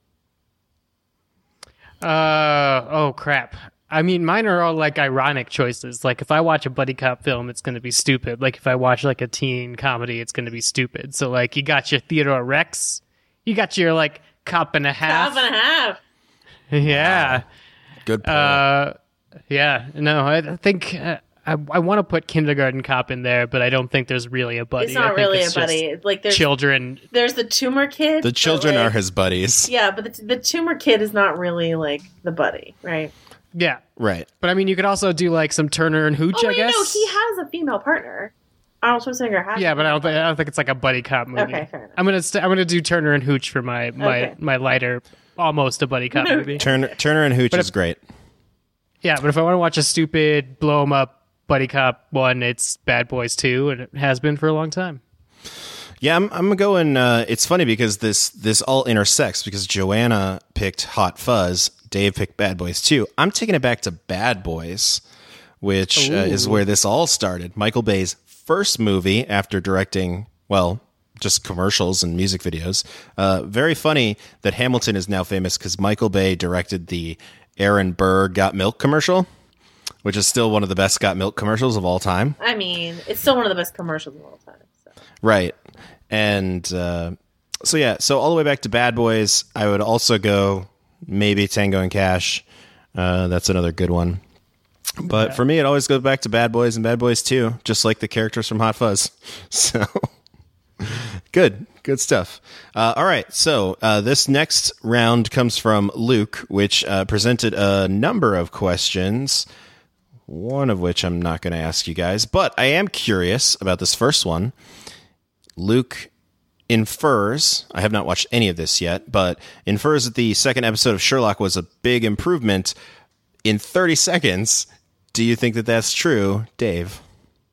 Oh crap. I mean, mine are all like ironic choices. Like if I watch a buddy cop film, it's going to be stupid. Like if I watch like a teen comedy, it's going to be stupid. So like you got your Theodore Rex, you got your like Cop and a Half. Cop and a Half. Yeah. Wow. Good point. Yeah. No, I think I want to put Kindergarten Cop in there, but I don't think there's really a buddy. It's not really a buddy. It's like there's children. There's the tumor kid. The children like, are his buddies. Yeah, but the tumor kid is not really like the buddy, right? Yeah. Right. But I mean, you could also do like some Turner and Hooch, I guess. No, he has a female partner. Arnold Schwarzenegger has. Yeah, but I don't think it's like a buddy cop movie. Okay, fair enough. I'm gonna do Turner and Hooch for my lighter, almost a buddy cop movie. Turner and Hooch is great. Yeah, but if I want to watch a stupid blow 'em up buddy cop one, it's Bad Boys 2, and it has been for a long time. Yeah, I'm going. It's funny because this all intersects because Joanna picked Hot Fuzz, Dave picked Bad Boys 2. I'm taking it back to Bad Boys, which is where this all started. Michael Bay's first movie after directing, well, just commercials and music videos. Very funny that Hamilton is now famous because Michael Bay directed the Aaron Burr Got Milk commercial, which is still one of the best Got Milk commercials of all time. I mean, it's still one of the best commercials of all time. So. Right. And so all the way back to Bad Boys, I would also go maybe Tango and Cash. That's another good one. But for me, it always goes back to Bad Boys and Bad Boys 2, just like the characters from Hot Fuzz. So good stuff. All right, so this next round comes from Luke, which presented a number of questions, one of which I'm not going to ask you guys, but I am curious about this first one. Luke infers, I have not watched any of this yet, but infers that the second episode of Sherlock was a big improvement in 30 seconds. Do you think that that's true, Dave?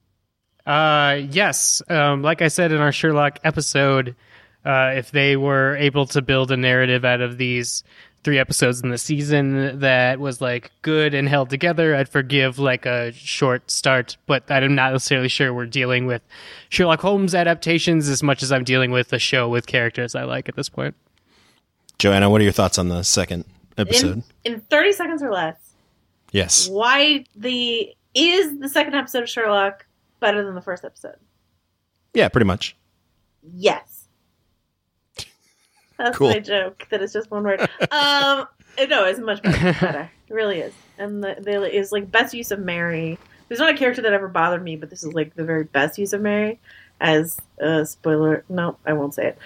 Yes. Like I said in our Sherlock episode, if they were able to build a narrative out of these 3 episodes in the season that was like good and held together, I'd forgive like a short start, but I'm not necessarily sure we're dealing with Sherlock Holmes adaptations as much as I'm dealing with a show with characters I like at this point. Joanna, what are your thoughts on the second episode? In 30 seconds or less. Yes. Why is the second episode of Sherlock better than the first episode? Yeah, pretty much. Yes. That's cool. My joke. That is just one word. No, it's much better. It really is. And it's like best use of Mary. There's not a character that ever bothered me, but this is like the very best use of Mary. As a spoiler, no, I won't say it.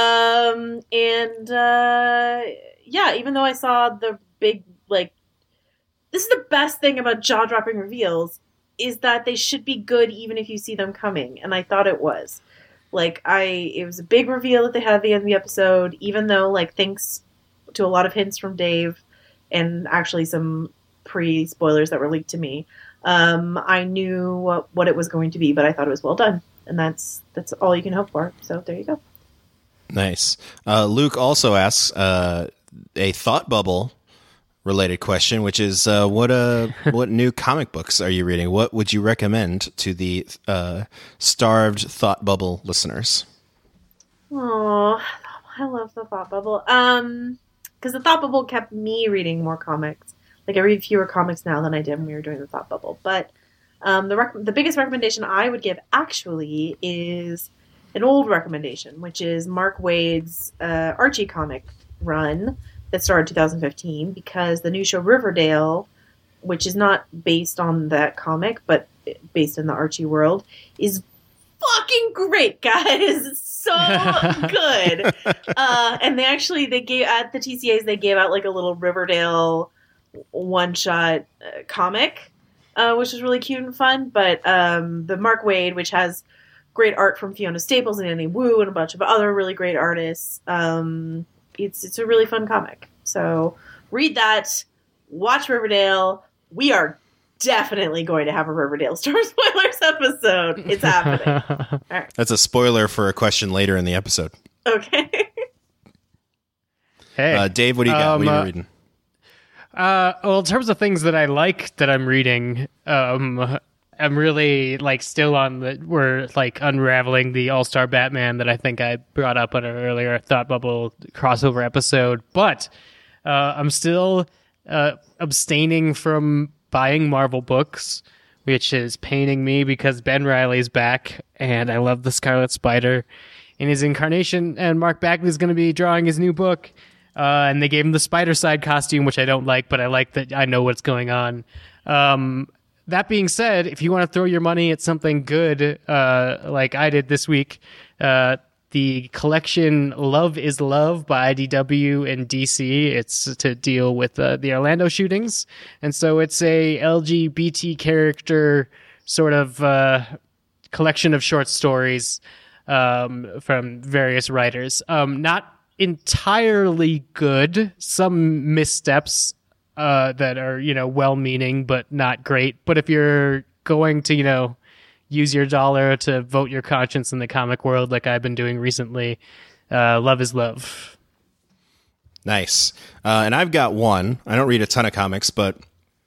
Yeah, even though I saw the big this is the best thing about jaw-dropping reveals is that they should be good even if you see them coming, and I thought it was. It was a big reveal that they had at the end of the episode, even though, thanks to a lot of hints from Dave and actually some pre-spoilers that were leaked to me, I knew what it was going to be, but I thought it was well done. And that's all you can hope for. So there you go. Nice. Luke also asks a thought bubble related question, which is what new comic books are you reading? What would you recommend to the starved thought bubble listeners? Oh, I love the thought bubble. Because the thought bubble kept me reading more comics. I read fewer comics now than I did when we were doing the thought bubble. But the biggest recommendation I would give actually is an old recommendation, which is Mark Waid's Archie comic run that started 2015, because the new show Riverdale, which is not based on that comic, but based in the Archie world, is fucking great, guys. It's so good. And they gave at the TCAs, they gave out a little Riverdale one-shot comic, which was really cute and fun. But the Mark Waid, which has great art from Fiona Staples and Annie Wu and a bunch of other really great artists, it's a really fun comic. So read that, watch Riverdale. We are definitely going to have a Riverdale Storm spoilers episode. It's happening. All right. That's a spoiler for a question later in the episode. Okay. Hey, Dave, what do you got? What are you reading? well, in terms of things that I like that I'm reading, I'm really like still on we're like unraveling the All-Star Batman that I think I brought up on an earlier Thought Bubble crossover episode, but I'm still abstaining from buying Marvel books, which is paining me because Ben Reilly's back and I love the Scarlet Spider in his incarnation, and Mark Bagley's going to be drawing his new book. And they gave him the Spider-Side costume, which I don't like, but I like that I know what's going on. That being said, if you want to throw your money at something good, like I did this week, the collection Love is Love by IDW and DC, it's to deal with the Orlando shootings. And so it's a LGBT character sort of collection of short stories from various writers. Not entirely good, some missteps that are well-meaning but not great. But if you're going to use your dollar to vote your conscience in the comic world like I've been doing recently, Love is Love. Nice. And I've got one. I don't read a ton of comics, but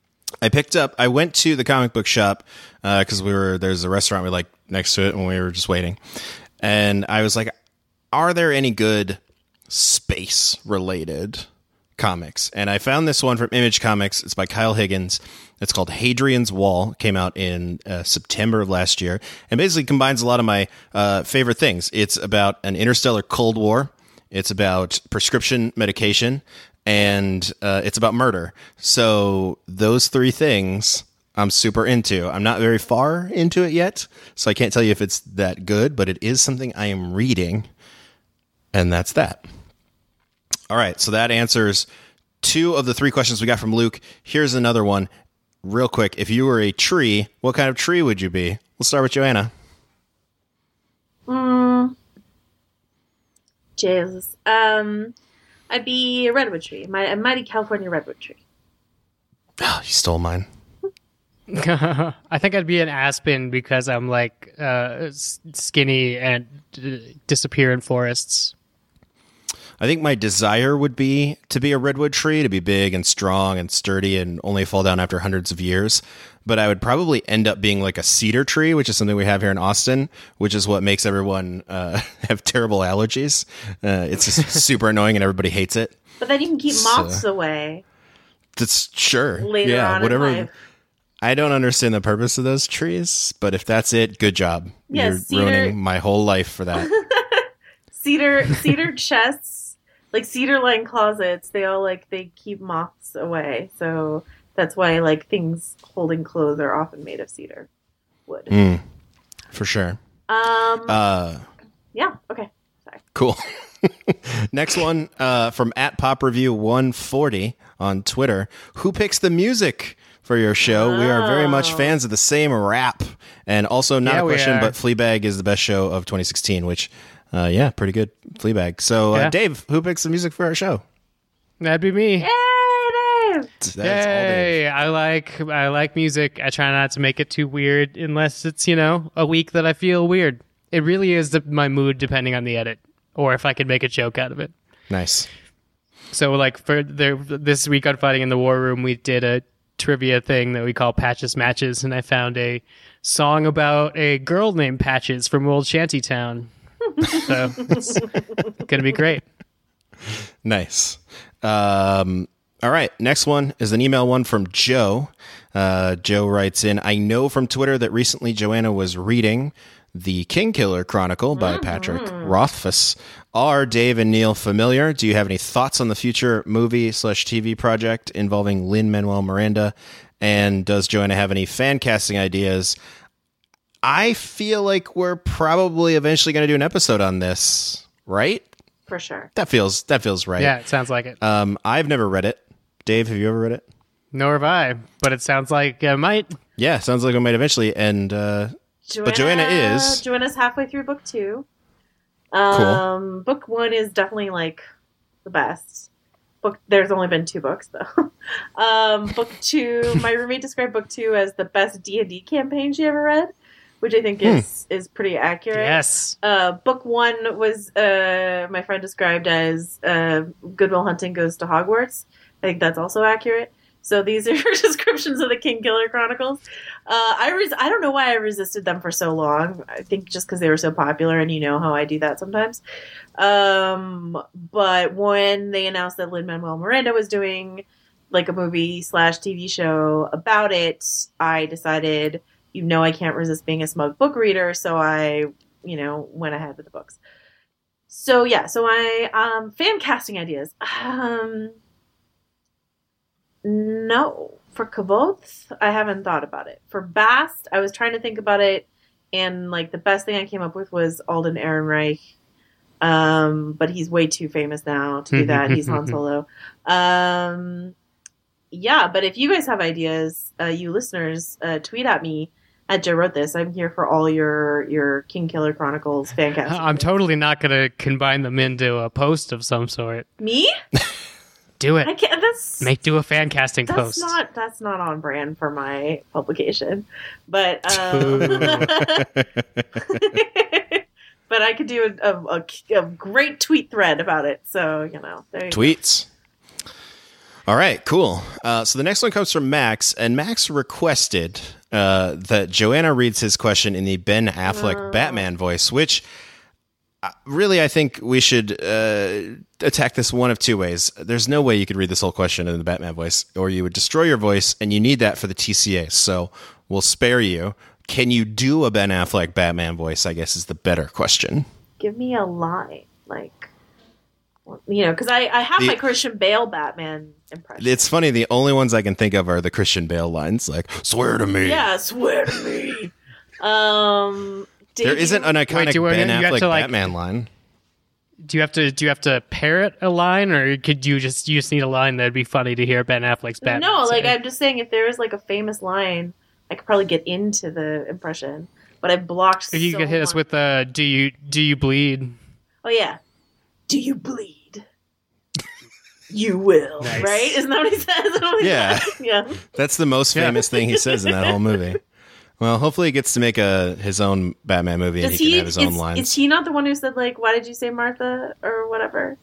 I went to the comic book shop because there's a restaurant we like next to it when we were just waiting, and I was like, are there any good space related comics? And I found this one from Image Comics. It's by Kyle Higgins. It's called Hadrian's Wall. It came out in September of last year, and basically combines a lot of my favorite things. It's about an interstellar Cold War. It's about prescription medication, and it's about murder. So those three things I'm super into. I'm not very far into it yet, so I can't tell you if it's that good, but it is something I am reading, and that's that. All right, so that answers 2 of the 3 questions we got from Luke. Here's another one, real quick. If you were a tree, what kind of tree would you be? We'll start with Joanna. Jesus. I'd be a redwood tree. A mighty California redwood tree. Oh, you stole mine. I think I'd be an aspen because I'm like skinny and disappear in forests. I think my desire would be to be a redwood tree, to be big and strong and sturdy and only fall down after hundreds of years. But I would probably end up being like a cedar tree, which is something we have here in Austin, which is what makes everyone have terrible allergies. It's just super annoying and everybody hates it. But then you can keep moths away. That's sure. Later on in life. I don't understand the purpose of those trees, but if that's it, good job. Yeah, You're ruining my whole life for that. Cedar chests, like cedar-lined closets, they keep moths away. So that's why things holding clothes are often made of cedar wood. For sure. Yeah. Okay. Sorry. Cool. Next one from @PopReview140 on Twitter. Who picks the music for your show? We are very much fans of the same rap. And also, not a question, but Fleabag is the best show of 2016, which, pretty good. Fleabag. So, Dave, who picks the music for our show? That'd be me. Yay, Dave! That's all Dave. I like music. I try not to make it too weird unless it's, a week that I feel weird. It really is my mood depending on the edit or if I could make a joke out of it. Nice. So, for this week on Fighting in the War Room, we did a trivia thing that we call Patches Matches, and I found a song about a girl named Patches from Old Shantytown. So it's gonna be great. Nice. All right, next one is an email one from Joe. Joe writes in, I know from Twitter that recently Joanna was reading The Kingkiller Chronicle by Patrick Rothfuss. Are Dave and Neil familiar? Do you have any thoughts on the future movie/TV project involving Lin-Manuel Miranda? And does Joanna have any fan casting ideas? I feel like we're probably eventually going to do an episode on this, right? For sure. That feels right. Yeah, it sounds like it. I've never read it. Dave, have you ever read it? Nor have I, but it sounds like I might. Yeah, sounds like I might eventually. And but Joanna is. Joanna's halfway through book 2. Cool. Book 1 is definitely the best. There's only been 2 books though. Book 2. My roommate described book 2 as the best D&D campaign she ever read, which I think is pretty accurate. Yes. Book 1 was my friend described as Good Will Hunting goes to Hogwarts. I think that's also accurate. So these are descriptions of the Kingkiller Chronicles. I don't know why I resisted them for so long. I think just because they were so popular, and you know how I do that sometimes. But when they announced that Lin-Manuel Miranda was doing like a movie / TV show about it, I decided, I can't resist being a smug book reader, so I, went ahead with the books. So yeah, I fan casting ideas. No. For Kvothe, I haven't thought about it. For Bast, I was trying to think about it, and like the best thing I came up with was Alden Ehrenreich. But he's way too famous now to do that. He's Han Solo. Yeah, but if you guys have ideas, you listeners, tweet at me at Joe Wrote This. I'm here for all your Kingkiller Chronicles fan casting. I'm totally not going to combine them into a post of some sort. Me? Do it. I can't. Do a fan casting post. That's not on brand for my publication, but but I could do a great tweet thread about it. So there you tweets. Go. All right, cool. So the next one comes from Max, and Max requested that Joanna reads his question in the Ben Affleck Batman voice, which. Really, I think we should attack this one of 2 ways. There's no way you could read this whole question in the Batman voice, or you would destroy your voice, and you need that for the TCA. So we'll spare you. Can you do a Ben Affleck Batman voice, I guess, is the better question. Give me a line. Because I have my Christian Bale Batman impression. It's funny. The only ones I can think of are the Christian Bale lines, like, swear to me. Yeah, swear to me. There isn't an iconic Ben Affleck Batman line. Do you have to parrot a line, or could you just need a line that'd be funny to hear Ben Affleck's Batman? No, say? I'm just saying if there is a famous line, I could probably get into the impression. But I blocked. If you could hit us with do you bleed? Oh yeah, do you bleed? You will, nice. Right? Isn't that what he says? Yeah, yeah. That's the most famous thing he says in that whole movie. Well, hopefully he gets to make his own Batman movie and he can have his own lines. Is he not the one who said, why did you say Martha or whatever?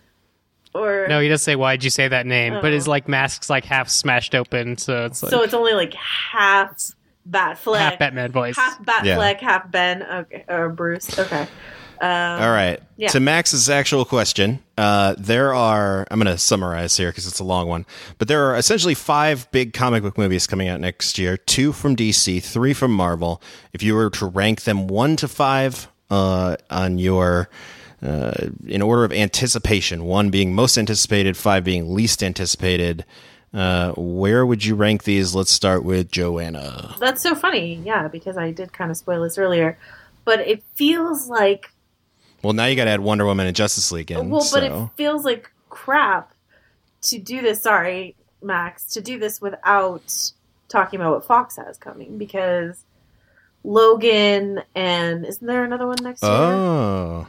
Or no, he does say, why'd you say that name? But his mask's half smashed open, so it's so it's only half Batfleck. Half Batman voice. Half Batfleck, half Ben, okay, or Bruce. Okay. All right. Yeah. To Max's actual question, there are, I'm going to summarize here because it's a long one, but there are essentially 5 big comic book movies coming out next year, 2 from DC, 3 from Marvel. If you were to rank them 1 to 5 on your, in order of anticipation, 1 being most anticipated, 5 being least anticipated, where would you rank these? Let's start with Joanna. That's so funny. Yeah, because I did kind of spoil this earlier, but it feels like well, now you got to add Wonder Woman and Justice League in. Well, but it feels like crap to do this. Sorry, Max, to do this without talking about what Fox has coming, because Logan and isn't there another one next year? Oh,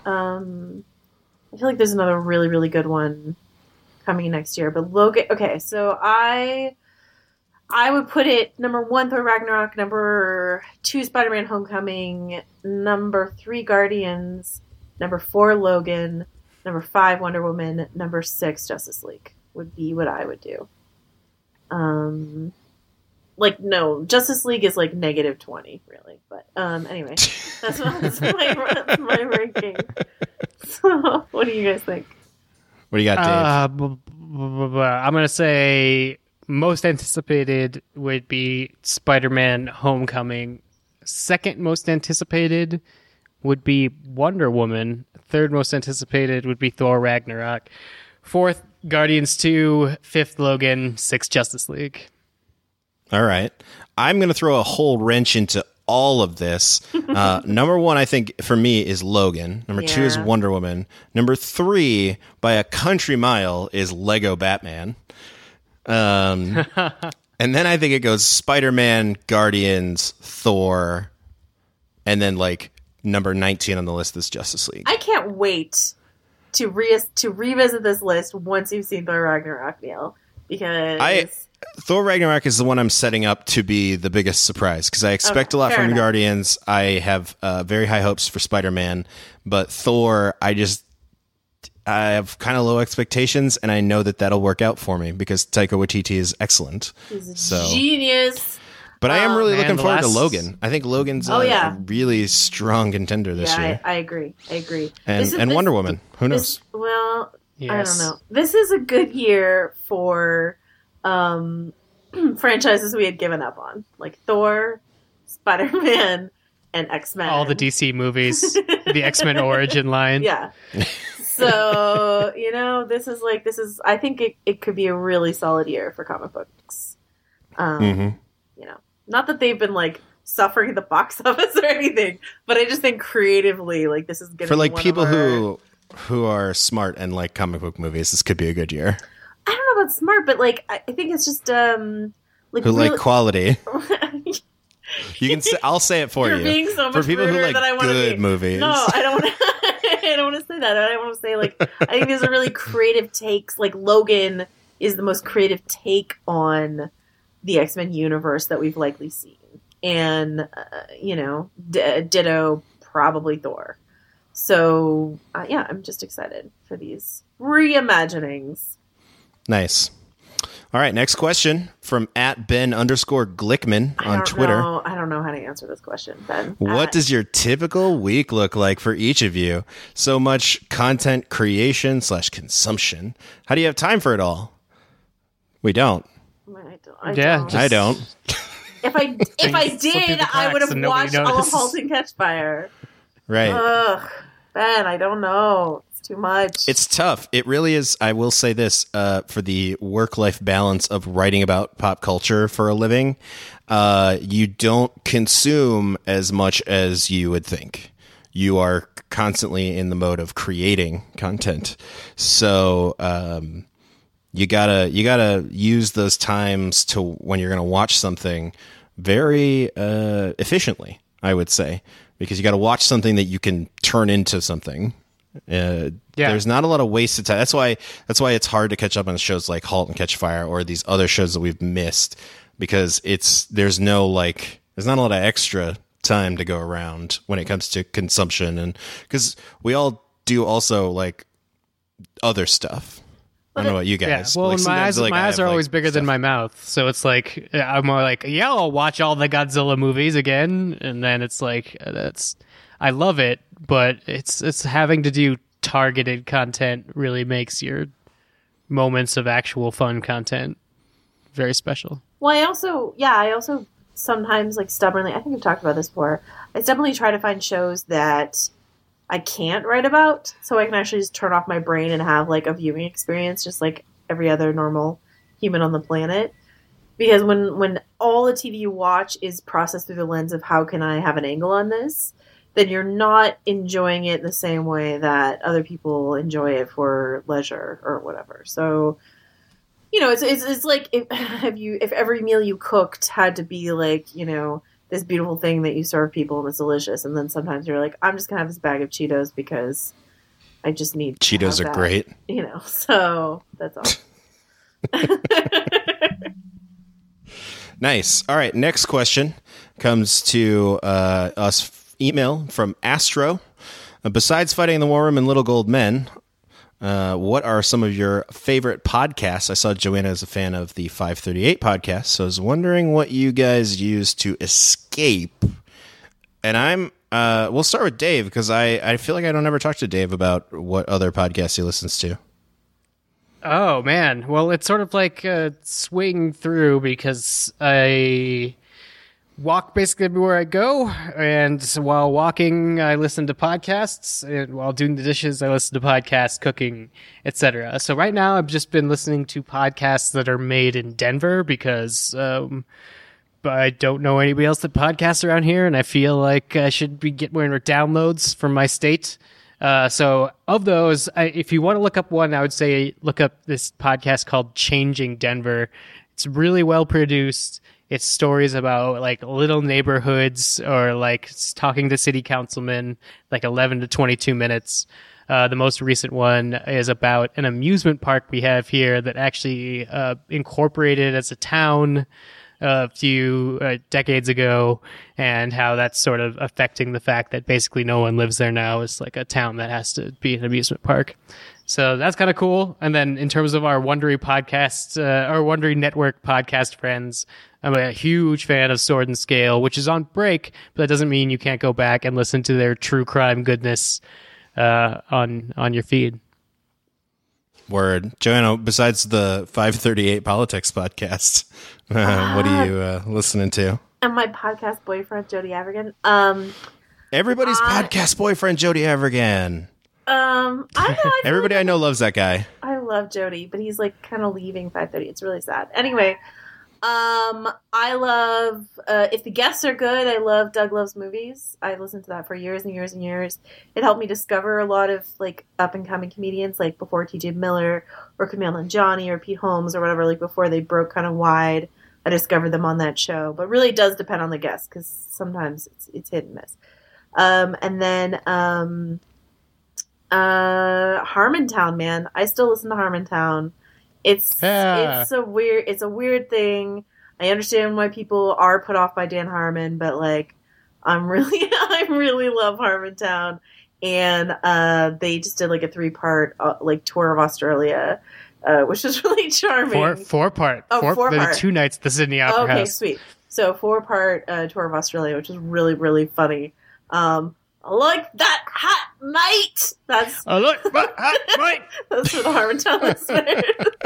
I feel like there's another really, really good one coming next year. But Logan, okay, so I would put it number 1 Thor Ragnarok, number 2 Spider-Man Homecoming, number 3 Guardians. Number 4, Logan. Number 5, Wonder Woman. Number 6, Justice League would be what I would do. No, Justice League is negative 20, really. But anyway, that's my ranking. So, what do you guys think? What do you got, Dave? I'm going to say most anticipated would be Spider-Man Homecoming. Second most anticipated would be Wonder Woman. Third most anticipated would be Thor Ragnarok. 4th, Guardians 2. 5th, Logan. 6th, Justice League. All right. I'm going to throw a whole wrench into all of this. Number 1, I think, for me, is Logan. Number 2 is Wonder Woman. Number 3, by a country mile, is Lego Batman. And then I think it goes Spider-Man, Guardians, Thor, and then, number 19 on the list is Justice League. I can't wait to revisit this list once you've seen Thor Ragnarok, Neil, because Thor Ragnarok is the one I'm setting up to be the biggest surprise because I expect a lot from enough. Guardians. I have very high hopes for Spider-Man, but Thor, I have kind of low expectations, and I know that that'll work out for me because Taika Waititi is excellent. He's a genius. But I am really looking forward to last- Logan. I think Logan's a really strong contender this year. I agree. And Wonder Woman. Who knows? Well, Yes. I don't know. This is a good year for franchises we had given up on, like Thor, Spider-Man, and X-Men. All the DC movies, the X-Men origin line. Yeah. So, this is I think it could be a really solid year for comic books. Not that they've been like suffering at the box office or anything, but I just think creatively, like, this is going to For be like one people of our... who are smart and like comic book movies, this could be a good year. I don't know about smart, but like I think it's just Who like quality. You can say, I'll say it for You're you. being so much For people who ruder like than I wanna good be. movies. No, I don't want to. I don't want to say that. I want to say like I think there's a really creative takes. Like Logan is the most creative take on the X-Men universe that we've likely seen, and ditto probably Thor. So I'm just excited for these reimaginings. Nice. All right, next question from @Ben_Glickman on Twitter. I don't know how to answer this question, Ben. What does your typical week look like for each of you? So much content creation / consumption. How do you have time for it all? We don't. I don't. If I slip through did, the I would cracks have and nobody watched all of notices. *Halt and Catch Fire*. Right. Ugh, Ben, I don't know. It's too much. It's tough. It really is. I will say this for the work-life balance of writing about pop culture for a living. You don't consume as much as you would think. You are constantly in the mode of creating content. So you gotta use those times to when you're going to watch something very efficiently, I would say, because you got to watch something that you can turn into something. There's not a lot of wasted time. That's why it's hard to catch up on shows like *Halt and Catch Fire* or these other shows that we've missed, because there's not a lot of extra time to go around when it comes to consumption, and because we all do also like other stuff. I don't know about you guys. Yeah, well, Like, my sometimes, eyes I are have, always like, bigger than stuff. my mouth, so it's like I'm more like, I'll watch all the Godzilla movies again, and then it's like I love it, but it's having to do targeted content really makes your moments of actual fun content very special. Well, I also sometimes like stubbornly, I think I've talked about this before, I stubbornly try to find shows that I can't write about, so I can actually just turn off my brain and have like a viewing experience just like every other normal human on the planet. Because when all the TV you watch is processed through the lens of how can I have an angle on this, then you're not enjoying it the same way that other people enjoy it for leisure or whatever. So, it's like if every meal you cooked had to be like, this beautiful thing that you serve people and it's delicious, and then sometimes you're like, I'm just gonna have this bag of Cheetos because I just need to Cheetos have are that. great. So that's all. Nice. All right. Next question comes to us email from Astro. Besides Fighting in the War Room and Little Gold Men, what are some of your favorite podcasts? I saw Joanna is a fan of the 538 podcast, so I was wondering what you guys use to escape. And we'll start with Dave, because I feel like I don't ever talk to Dave about what other podcasts he listens to. Oh man, well, it's sort of like a swing through, because I walk basically everywhere I go, and while walking I listen to podcasts, and while doing the dishes I listen to podcasts, cooking, etc. So right now I've just been listening to podcasts that are made in Denver, because I don't know anybody else that podcasts around here, and I feel like I should be getting more downloads from my state. So of those, if you want to look up one, I would say look up this podcast called Changing Denver. It's really well produced. It's stories about like little neighborhoods, or like talking to city councilmen, like 11 to 22 minutes. The most recent one is about an amusement park we have here that actually incorporated as a town a few decades ago, and how that's sort of affecting the fact that basically no one lives there now. It's like a town that has to be an amusement park. So that's kind of cool. And then in terms of our Wondery podcast, our Wondery Network podcast friends, I'm a huge fan of Sword and Scale, which is on break, but that doesn't mean you can't go back and listen to their true crime goodness on your feed. Word. Joanna, besides the 538 Politics podcast, what are you listening to? And my podcast boyfriend, Jody Avergan. Everybody's podcast boyfriend, Jody Avergan. Everybody I know loves that guy. I love Jody, but he's like kind of leaving 5:30. It's really sad. Anyway, I love if the guests are good. I love Doug Loves Movies. I listened to that for years and years and years. It helped me discover a lot of like up and coming comedians, like before T.J. Miller or Camille Nanjiani or Pete Holmes or whatever. Like before they broke kind of wide, I discovered them on that show. But really, it does depend on the guest because sometimes it's hit and miss. And then Harmontown, man. I still listen to Harmontown. It's a weird thing. I understand why people are put off by Dan Harmon, but like I really love Harmontown, and they just did like a 3-part like tour of Australia, which is really charming. Four part. Four part. 2 nights at the Sydney Opera House. Okay, sweet. So 4-part tour of Australia, which is really, really funny. I like that hat, mate. I like that hat, mate. That's for the Harmontown listeners.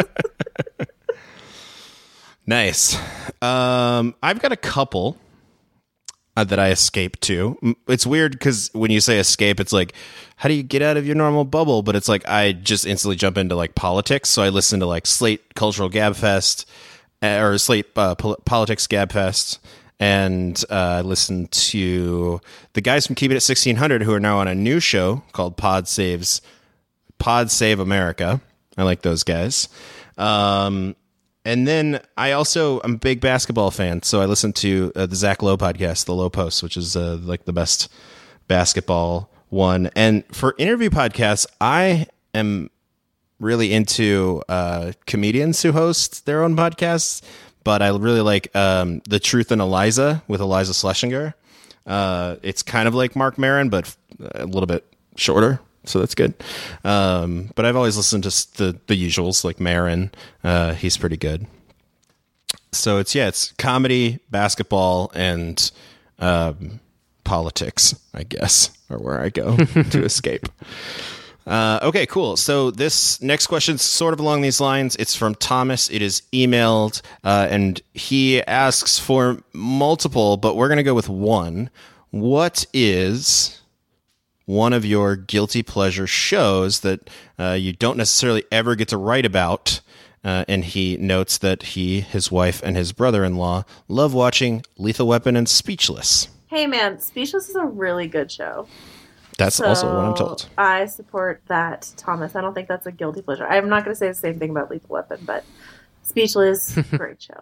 Nice. I've got a couple that I escape to. It's weird because when you say escape, it's like, how do you get out of your normal bubble? But it's like I just instantly jump into like politics. So I listen to like Slate Cultural Gabfest or Slate Politics Gabfest. And I listened to the guys from Keep It at 1600 who are now on a new show called Pod Save America. I like those guys. And then I'm a big basketball fan, so I listen to the Zach Lowe podcast, The Lowe Post, which is like the best basketball one. And for interview podcasts, I am really into comedians who host their own podcasts. But I really like The Truth and Eliza with Eliza Schlesinger. It's kind of like Mark Maron, but a little bit shorter, so that's good. But I've always listened to the usuals, like Maron. He's pretty good. So it's comedy, basketball, and politics, I guess, are where I go to escape. Okay, cool. So this next question's sort of along these lines. It's from Thomas. It is emailed, and he asks for multiple, but we're going to go with one. What is one of your guilty pleasure shows that you don't necessarily ever get to write about? And he notes that he, his wife, and his brother-in-law love watching Lethal Weapon and Speechless. Hey, man, Speechless is a really good show. That's also what I'm told. I support that, Thomas. I don't think that's a guilty pleasure. I'm not going to say the same thing about Lethal Weapon, but Speechless, great show.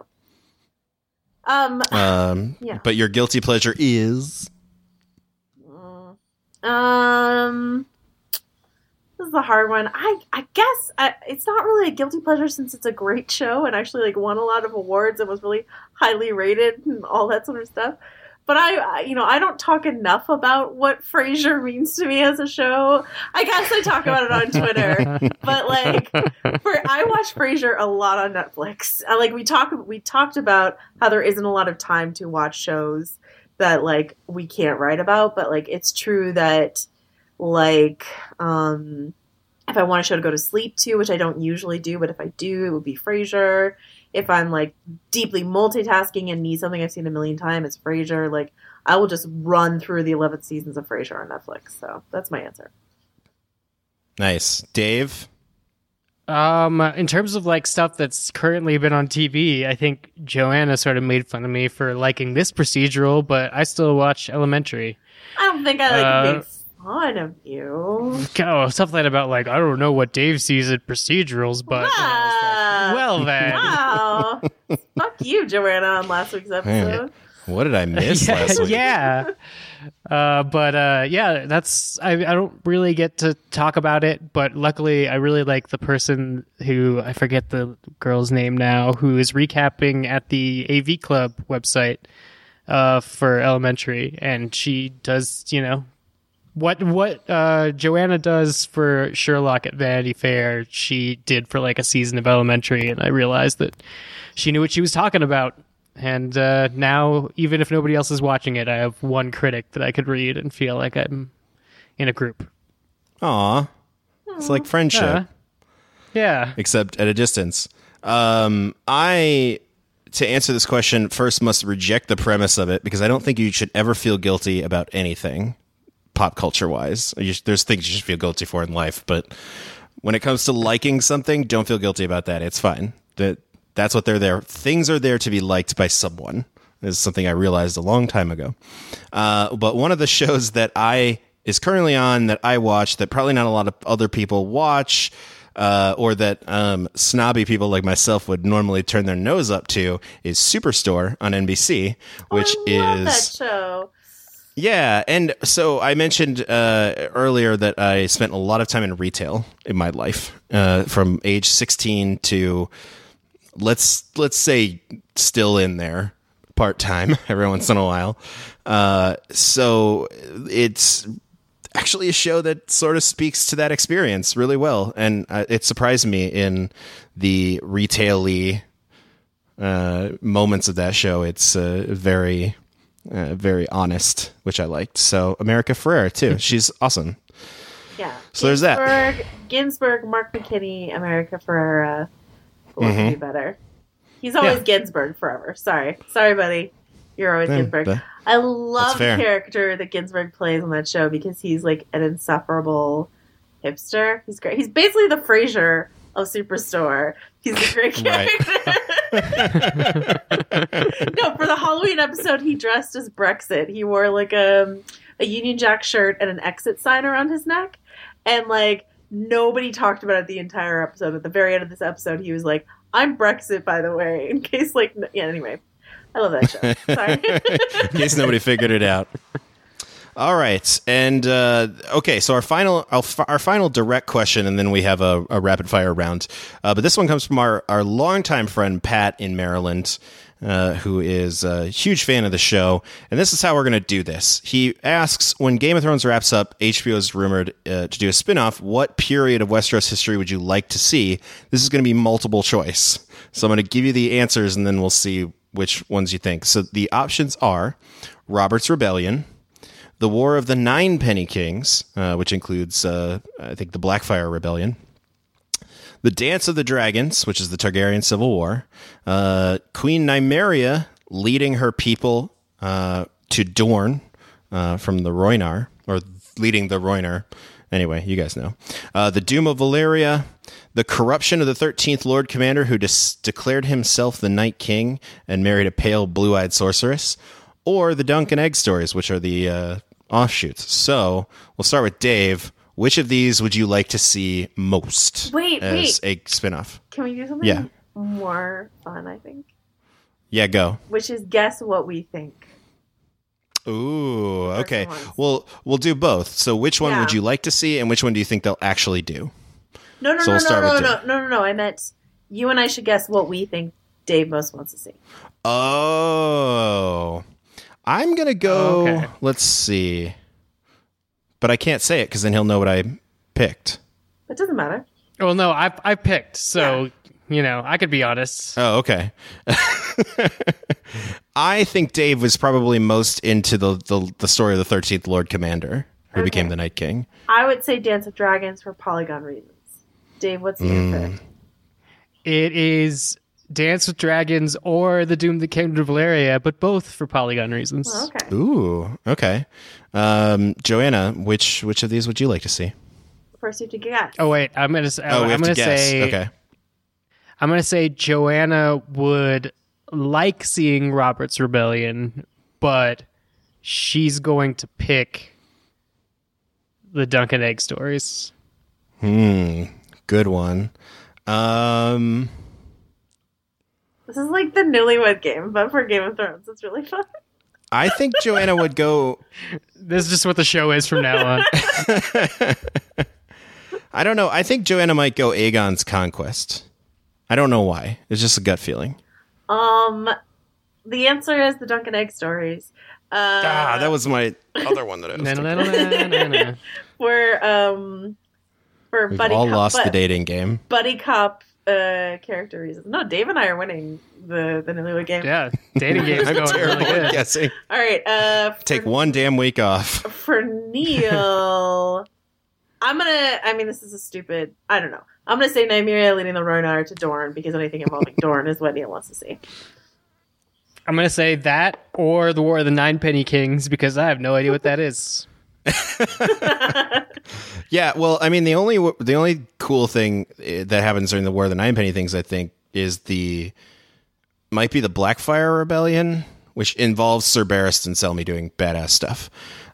Yeah. But your guilty pleasure is? This is a hard one. I guess it's not really a guilty pleasure since it's a great show and actually like won a lot of awards and was really highly rated and all that sort of stuff. But I don't talk enough about what Frasier means to me as a show. I guess I talk about it on Twitter, but like, I watch Frasier a lot on Netflix. We talked about how there isn't a lot of time to watch shows that like we can't write about, but like it's true that like if I want a show to go to sleep to, which I don't usually do, but if I do, it would be Frasier. If I'm like deeply multitasking and need something I've seen a million times, it's Frasier. Like I will just run through the 11 seasons of Frasier on Netflix. So that's my answer. Nice. Dave? In terms of like stuff that's currently been on TV, I think Joanna sort of made fun of me for liking this procedural, but I still watch Elementary. I don't think I make fun of you. Oh, stuff like about like, I don't know what Dave sees in procedurals, but well then. Wow. Fuck you, Joanna, on last week's episode. What did I miss last week? Yeah. That's I don't really get to talk about it, but luckily I really like the person who, I forget the girl's name now, who is recapping at the AV Club website for Elementary, and she does, what Joanna does for Sherlock at Vanity Fair, she did for like a season of Elementary, and I realized that she knew what she was talking about. And now, even if nobody else is watching it, I have one critic that I could read and feel like I'm in a group. Aw. It's like friendship. Yeah. Except at a distance. I, to answer this question, first must reject the premise of it, because I don't think you should ever feel guilty about anything, pop culture-wise. There's things you should feel guilty for in life, but when it comes to liking something, don't feel guilty about that. It's fine. That's what they're there. Things are there to be liked by someone. This is something I realized a long time ago. But one of the shows that is currently on that I watch that probably not a lot of other people watch, or that snobby people like myself would normally turn their nose up to, is Superstore on NBC, which I love is that show. Yeah, and so I mentioned earlier that I spent a lot of time in retail in my life, from age 16 to let's say still in there part-time every once in a while. So it's actually a show that sort of speaks to that experience really well. And it surprised me in the retail-y moments of that show. It's very honest, which I liked. So America Ferrera too. She's awesome. Yeah. So there's that. Ginsburg, Mark McKinney, America Ferrera. What could be better? He's always Ginsburg forever. Sorry, buddy. You're always Ginsburg. I love the character that Ginsburg plays on that show because he's like an insufferable hipster. He's great. He's basically the Frasier of Superstore. He's a great character. No, for the Halloween episode, he dressed as Brexit. He wore like a Union Jack shirt and an exit sign around his neck, and like nobody talked about it the entire episode. At the very end of this episode, he was like, "I'm Brexit, by the way," in case anyway. I love that show. Sorry. In case nobody figured it out. All right, and okay. So our final direct question, and then we have a rapid fire round. But this one comes from our longtime friend Pat in Maryland, who is a huge fan of the show. And this is how we're going to do this. He asks, when Game of Thrones wraps up, HBO is rumored to do a spinoff. What period of Westeros history would you like to see? This is going to be multiple choice, so I'm going to give you the answers, and then we'll see which ones you think. So the options are Robert's Rebellion, the War of the Nine Penny Kings, which includes, I think, the Blackfyre Rebellion, the Dance of the Dragons, which is the Targaryen Civil War, Queen Nymeria leading her people to Dorne from the Rhoynar, or leading the Rhoynar. Anyway, you guys know. The Doom of Valyria, the corruption of the 13th Lord Commander who declared himself the Night King and married a pale, blue-eyed sorceress, or the Dunk and Egg stories, which are the offshoots. So we'll start with Dave. Which of these would you like to see most as a spinoff? Can we do something more fun, I think? Yeah, go. Which is guess what we think. Ooh, okay. Well, we'll do both. So which one would you like to see, and which one do you think they'll actually do? No. I meant you and I should guess what we think Dave most wants to see. Oh. I'm going to go, let's see. But I can't say it because then he'll know what I picked. It doesn't matter. Well, no, I picked, so, I could be honest. Oh, okay. I think Dave was probably most into the story of the 13th Lord Commander, who became the Night King. I would say Dance of Dragons for Polygon reasons. Dave, what's your pick? It is Dance with Dragons or The Doom That Came to Valyria, but both for Polygon reasons. Oh, okay. Ooh, okay. Joanna, which of these would you like to see? First, you have to guess. Oh wait, I'm gonna say. Okay. I'm gonna say Joanna would like seeing Robert's Rebellion, but she's going to pick the Dunk and Egg stories. Good one. This is like the Newlywed Game, but for Game of Thrones. It's really fun. I think Joanna would go. This is just what the show is from now on. I don't know. I think Joanna might go Aegon's Conquest. I don't know why. It's just a gut feeling. The answer is the Duncan Egg stories. That was my other one that I was thinking. For We've buddy all cop, lost the dating game. buddy cop character reasons. No, Dave and I are winning the Newlywed Game. Yeah, dating game's I'm going terrible really at good. guessing. All right. Take one damn week off. For Neil, this is a stupid, I don't know. I'm going to say Nymeria leading the Rhoynar to Dorne because anything involving Dorne is what Neil wants to see. I'm going to say that or the War of the Nine Penny Kings because I have no idea what that is. Yeah, well, I mean, the only cool thing that happens during the War of the Nine Penny Things, I think, is might be the Blackfire Rebellion, which involves Sir Barristan Selmy doing badass stuff.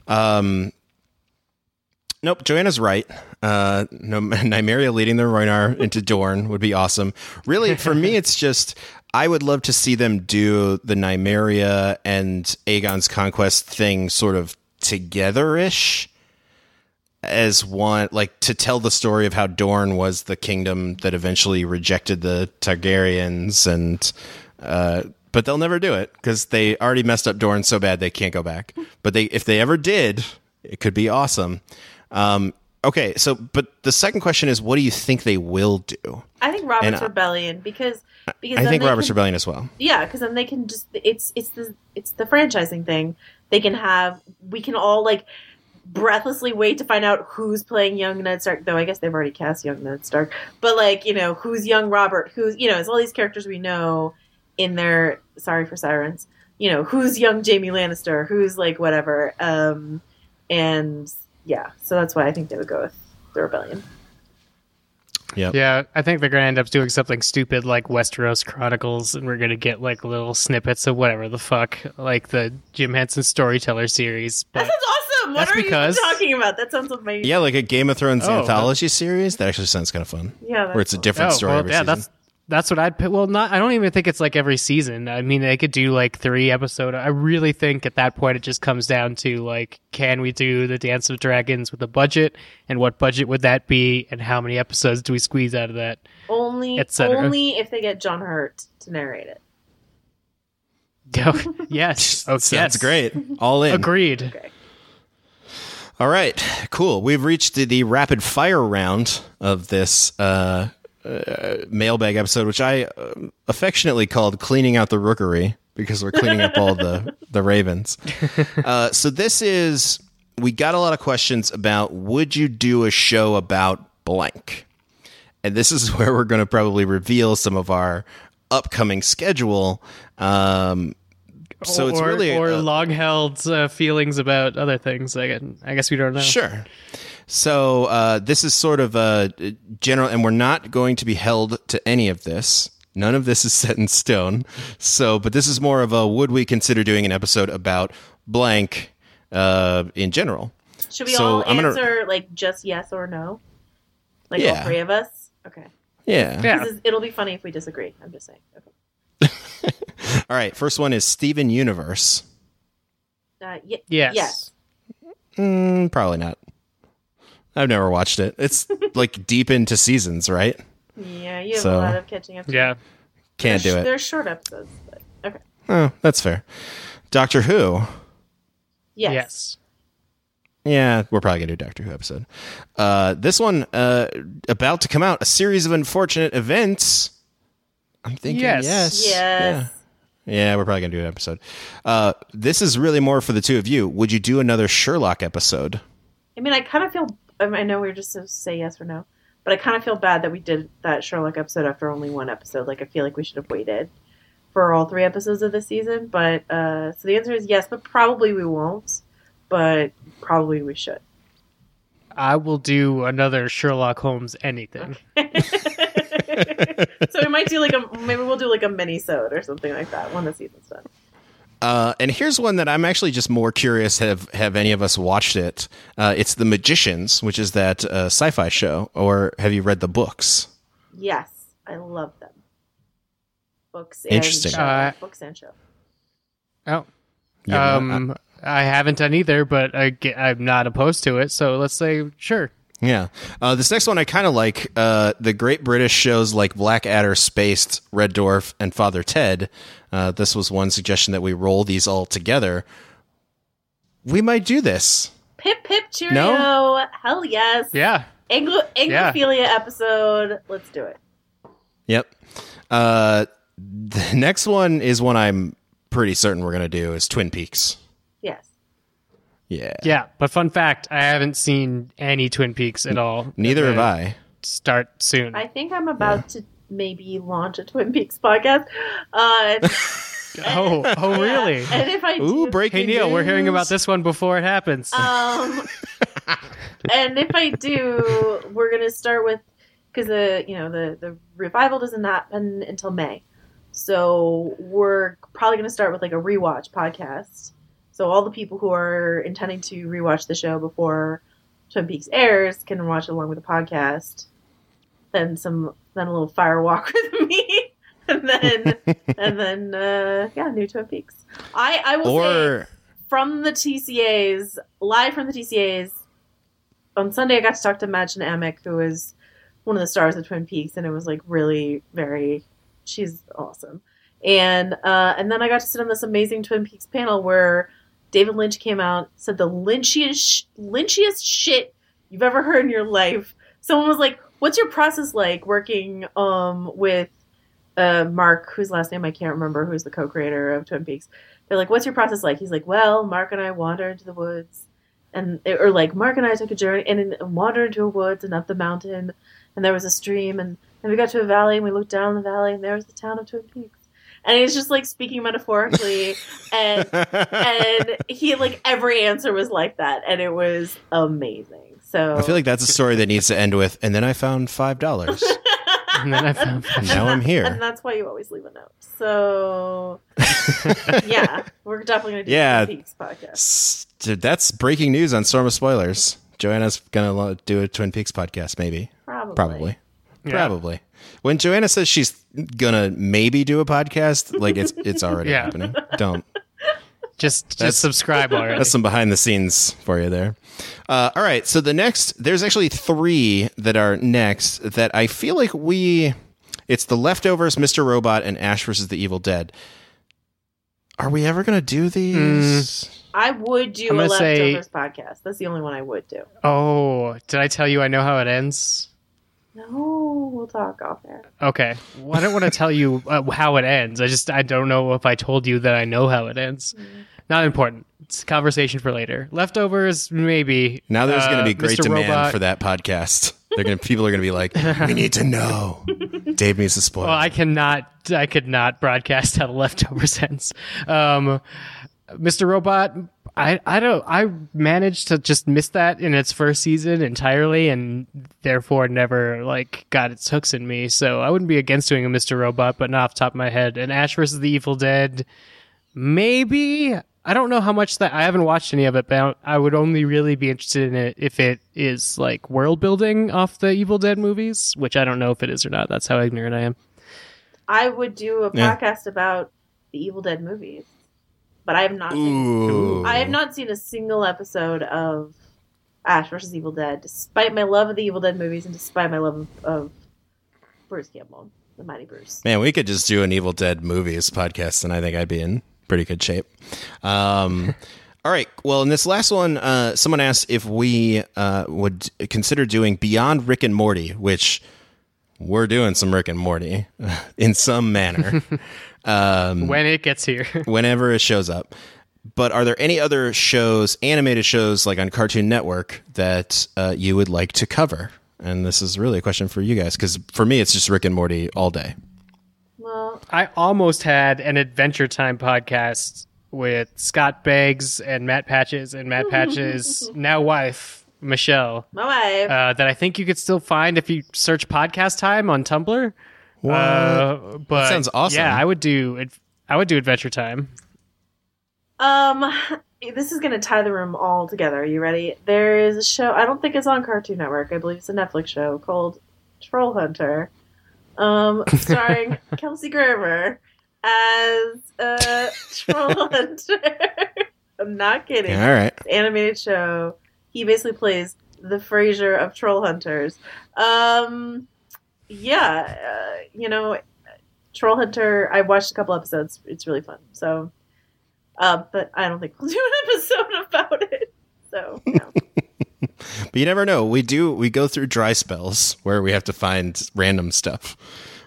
Nope, Joanna's right. Nymeria leading the Rhoynar into Dorne would be awesome. Really, for me, it's just I would love to see them do the Nymeria and Aegon's Conquest thing sort of together-ish as one, like to tell the story of how Dorne was the kingdom that eventually rejected the Targaryens, and but they'll never do it because they already messed up Dorne so bad they can't go back. But if they ever did, it could be awesome. Okay, so but the second question is, what do you think they will do? I think Robert's Rebellion because I think Robert's Rebellion as well. Yeah, because then they can just it's the franchising thing. We can all like breathlessly wait to find out who's playing young Ned Stark. Though I guess they've already cast young Ned Stark, but like who's young Robert, who's it's all these characters we know in their. Sorry for sirens. Who's young Jaime Lannister, who's like whatever, and yeah, so that's why I think they would go with the Rebellion. Yeah, I think they're going to end up doing something stupid like Westeros Chronicles, and we're going to get like little snippets of whatever the fuck, like the Jim Henson Storyteller series. But that sounds awesome! What are you talking about? That sounds amazing. Yeah, like a Game of Thrones anthology series. That actually sounds kind of fun. Yeah, where it's a different story every season. That's what I'd pick. Well, I don't even think it's like every season. I mean, they could do like 3 episodes. I really think at that point it just comes down to like, can we do the Dance of Dragons with a budget, and what budget would that be, and how many episodes do we squeeze out of that? Only if they get John Hurt to narrate it. Yes. Sounds great. All in. Agreed. Okay. All right. Cool. We've reached the rapid fire round of this mailbag episode, which I affectionately called Cleaning Out the Rookery, because we're cleaning up all the ravens. So this is, we got a lot of questions about, would you do a show about blank? And this is where we're going to probably reveal some of our upcoming schedule. So it's really long-held feelings about other things. I guess we don't know. Sure. So this is sort of a general, and we're not going to be held to any of this. None of this is set in stone. But this is more of a, would we consider doing an episode about blank in general? Should we all answer like just yes or no? Like all 3 of us? Okay. Yeah. It'll be funny if we disagree. I'm just saying. Okay. All right. First one is Steven Universe. Yes. Probably not. I've never watched it. It's like deep into seasons, right? Yeah, you have a lot of catching up to. Yeah. Can't do it. They're short episodes. But, okay. Oh, that's fair. Doctor Who. Yes. Yeah, we're probably going to do a Doctor Who episode. This one, about to come out, a series of unfortunate events. I'm thinking yes. Yeah, we're probably going to do an episode. This is really more for the two of you. Would you do another Sherlock episode? I mean, I kind of feel... I know we were just supposed to say yes or no, but I kind of feel bad that we did that Sherlock episode after only 1 episode. Like, I feel like we should have waited for all 3 episodes of this season. But, so the answer is yes, but probably we won't. But probably we should. I will do another Sherlock Holmes anything. So we might do maybe we'll do like a mini-sode or something like that when the season's done. And here's one that I'm actually just more curious, have any of us watched it? It's The Magicians, which is that sci-fi show, or have you read the books? Yes, I love them. Books and Interesting. show. Books and show. Oh. I haven't done either, but I'm not opposed to it. So let's say sure. Yeah. This next one I kind of like. The great British shows like Blackadder, Spaced, Red Dwarf, and Father Ted. This was one suggestion that we roll these all together. We might do this. Pip pip cheerio. No? Hell yes. Yeah. Anglophilia episode. Let's do it. Yep. The next one is one I'm pretty certain we're going to do is Twin Peaks. Yes. Yeah. Yeah, but fun fact, I haven't seen any Twin Peaks at all. Neither have I. Start soon. I think I'm about to maybe launch a Twin Peaks podcast. Oh, really? And if I do, Ooh, breaking Hey, Neil, news. we're hearing about this one before it happens. and if I do, we're gonna start with because the revival doesn't happen until May, so we're probably gonna start with like a rewatch podcast. So all the people who are intending to rewatch the show before Twin Peaks airs can watch it along with the podcast. Then a little fire walk with me, and then new Twin Peaks. I will say from the TCAs, live from the TCAs on Sunday. I got to talk to Madge Amick, who is one of the stars of Twin Peaks, and it was like really she's awesome. And then I got to sit on this amazing Twin Peaks panel where David Lynch came out, said the lynchiest shit you've ever heard in your life. Someone was like, what's your process like working with Mark, whose last name I can't remember, who's the co-creator of Twin Peaks? They're like, what's your process like? He's like, well, Mark and I wandered into the woods. Or like, Mark and I took a journey and wandered into a woods and up the mountain. And there was a stream. And then we got to a valley and we looked down the valley and there was the town of Twin Peaks. And he's just like speaking metaphorically, and he like every answer was like that, and it was amazing. So I feel like that's a story that needs to end with, and then I found $5. And then I found Now I'm here. and that's why you always leave a note. So yeah, we're definitely gonna do Yeah. Twin Peaks podcast. That's breaking news on Storm of Spoilers. Joanna's gonna do a Twin Peaks podcast, maybe. Probably. Yeah. Probably. When Joanna says she's gonna maybe do a podcast, like it's already Yeah. happening. Don't. Just subscribe already. That's some behind the scenes for you there. All right. So there's actually 3 that are next that I feel like it's The Leftovers, Mr. Robot, and Ash vs. the Evil Dead. Are we ever going to do these? I would do I'm a gonna say- leftovers podcast. That's the only one I would do. Oh, did I tell you I know how it ends? No, we'll talk off air. Okay. Well, I don't want to tell you how it ends. I don't know if I told you that I know how it ends. Not important. It's a conversation for later. Leftovers, maybe. Now there's going to be great Mr. demand Robot. for that podcast. People are going to be like, we need to know. Dave needs to spoil. Well, I could not broadcast how the Leftovers ends. Mr. Robot, I managed to just miss that in its first season entirely, and therefore never like got its hooks in me. So I wouldn't be against doing a Mr. Robot, but not off the top of my head. And Ash vs. the Evil Dead, maybe. I don't know how much that I haven't watched any of it, but I would only really be interested in it if it is like world building off the Evil Dead movies, which I don't know if it is or not. That's how ignorant I am. I would do a podcast about the Evil Dead movies, but I have not. I have not seen a single episode of Ash vs. Evil Dead, despite my love of the Evil Dead movies and despite my love of Bruce Campbell, the Mighty Bruce. Man, we could just do an Evil Dead movies podcast, and I think I'd be in pretty good shape. All right. Well, in this last one, someone asked if we would consider doing Beyond Rick and Morty, which we're doing some Rick and Morty in some manner. When it gets here. Whenever it shows up. But are there any other shows, animated shows like on Cartoon Network, that you would like to cover? And this is really a question for you guys, because for me, it's just Rick and Morty all day. Well, I almost had an Adventure Time podcast with Scott Beggs and Matt Patches now wife, Michelle, my wife. that I think you could still find if you search Podcast Time on Tumblr. But That sounds awesome. Yeah, I would do Adventure Time. This is going to tie the room all together. Are you ready? There is a show, I don't think it's on Cartoon Network, I believe it's a Netflix show called Troll Hunter, starring Kelsey Grammer as Troll Hunter. I'm not kidding. All right. It's an animated show. He basically plays the Frasier of troll hunters. Troll Hunter, I watched a couple episodes. It's really fun. So, but I don't think we'll do an episode about it. So, no. But you never know. We go through dry spells where we have to find random stuff.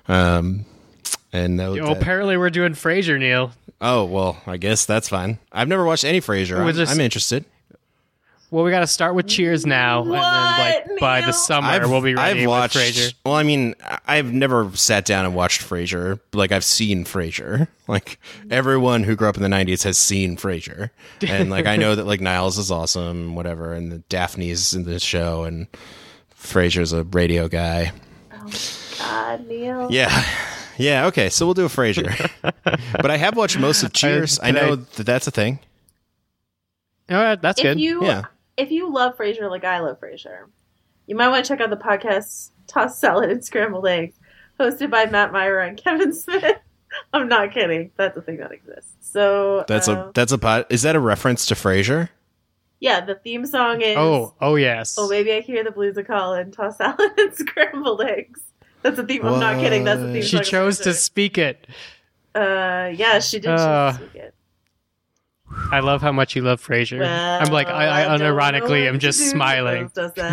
Apparently we're doing Frasier, Neil. Oh, well, I guess that's fine. I've never watched any Frasier. I'm interested. Well, we got to start with Cheers now, and then by the summer we'll be ready with Frasier. Well, I mean, I've never sat down and watched Frasier. Like, I've seen Frasier. Like, everyone who grew up in the 90s has seen Frasier. And, like, I know that, like, Niles is awesome, whatever, and the Daphne's in the show, and Frasier's a radio guy. Oh, my God, Neil. Yeah, okay, so we'll do a Frasier. But I have watched most of Cheers. I know that's a thing. All right, that's good. If you love Frasier like I love Frasier, you might want to check out the podcast Tossed Salad and Scrambled Eggs, hosted by Matt Myra and Kevin Smith. I'm not kidding. That's a thing that exists. So that's a pod. Is that a reference to Frasier? Yeah, the theme song is Oh yes. Oh, maybe I hear the blues are calling. Tossed Salad and Scrambled Eggs. That's a theme. I'm not kidding. That's a theme. She chose to speak it. Yeah, she did choose to speak it. I love how much you love Frasier. Well, I'm like, I unironically am just smiling.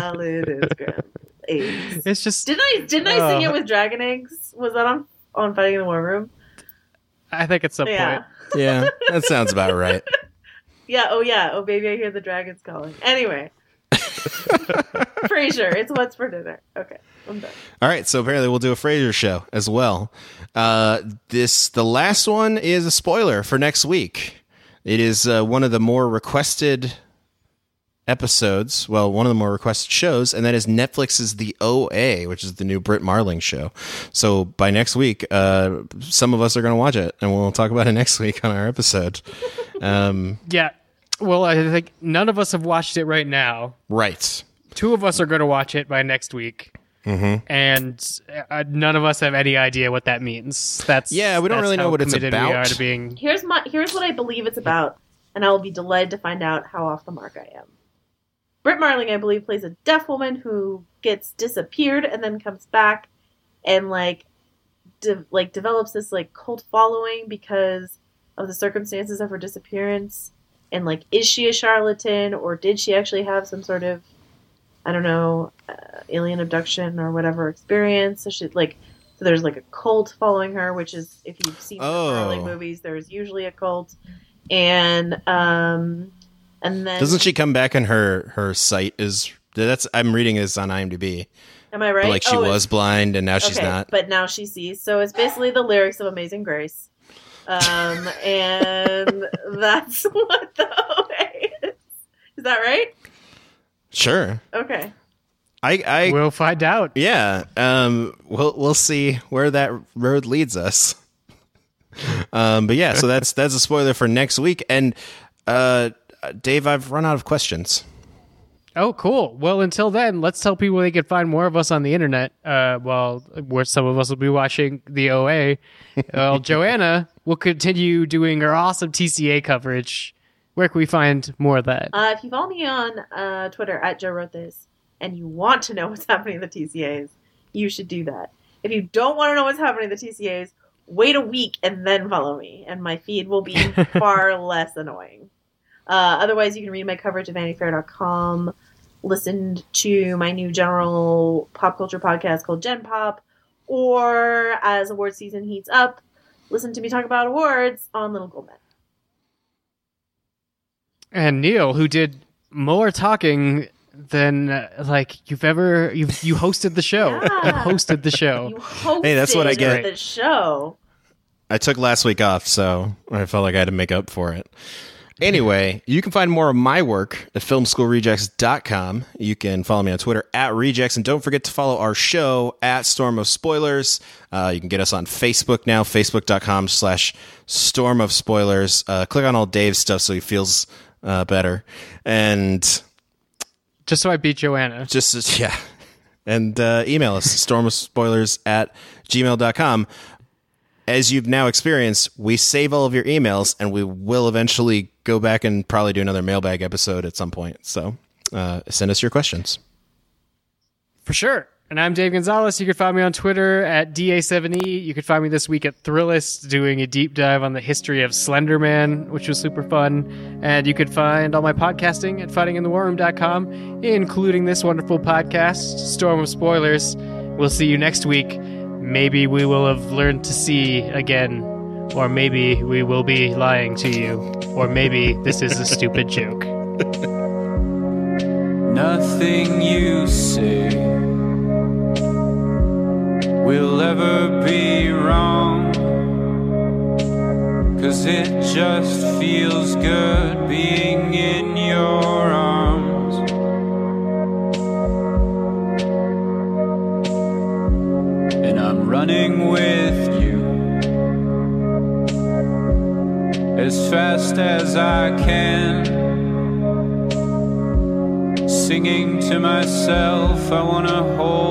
It's just. Didn't I sing it with Dragon Eggs? Was that on Fighting in the War Room? I think at some point. Yeah, that sounds about right. Yeah. Oh, baby, I hear the dragons calling. Anyway, Frasier. It's what's for dinner. Okay, I'm done. All right, so apparently we'll do a Frasier show as well. The last one is a spoiler for next week. It is one of the more requested episodes, one of the more requested shows, and that is Netflix's The OA, which is the new Brit Marling show. So by next week, some of us are going to watch it, and we'll talk about it next week on our episode. Yeah. Well, I think none of us have watched it right now. Right. 2 of us are going to watch it by next week. Mm-hmm. And none of us have any idea what that means. We don't really know what it's about. We are to being... Here's what I believe it's about, and I will be delighted to find out how off the mark I am. Brit Marling, I believe, plays a deaf woman who gets disappeared and then comes back and develops this cult following because of the circumstances of her disappearance. And is she a charlatan, or did she actually have some sort of, I don't know, alien abduction or whatever experience? So there's a cult following her, which is, if you've seen the Marling movies, there's usually a cult. And then doesn't she come back and her sight is I'm reading this on IMDb. Am I right? But she was blind and now she's not. But now she sees. So it's basically the lyrics of Amazing Grace. And that's what the OA is. Is that right? Sure. Okay. We'll find out. Yeah. We'll see where that road leads us. But yeah, so that's a spoiler for next week. And Dave, I've run out of questions. Oh, cool. Well, until then, let's tell people they can find more of us on the internet. Where some of us will be watching the OA. Joanna will continue doing her awesome TCA coverage. Where can we find more of that? If you follow me on Twitter at Joe Wrote This, and you want to know what's happening in the TCAs, you should do that. If you don't want to know what's happening in the TCAs, wait a week and then follow me, and my feed will be far less annoying. Otherwise, you can read my coverage at VanityFair.com, listen to my new general pop culture podcast called Gen Pop, or as award season heats up, listen to me talk about awards on Little Gold Men. And Neil, who did more talking than you hosted the show. Yeah. You hosted the show. You hosted hey, that's what I get. The show. I took last week off, so I felt like I had to make up for it. Anyway, you can find more of my work at filmschoolrejects.com. You can follow me on Twitter at Rejects, and don't forget to follow our show at Storm of Spoilers. You can get us on Facebook now, facebook.com/Storm of Spoilers. Click on all Dave's stuff so he feels better. And just so I beat Joanna. And email us, stormofspoilers@gmail.com. as you've now experienced, we save all of your emails, and we will eventually go back and probably do another mailbag episode at some point. So send us your questions. For sure. And I'm Dave Gonzalez. You can find me on Twitter at DA7E. You can find me this week at Thrillist doing a deep dive on the history of Slender Man, which was super fun. And you can find all my podcasting at fightinginthewarroom.com, including this wonderful podcast, Storm of Spoilers. We'll see you next week. Maybe we will have learned to see again, or maybe we will be lying to you, or maybe this is a stupid joke. Nothing you say will ever be wrong, 'cause it just feels good being in your arms. And I'm running with you as fast as I can, singing to myself, I wanna hold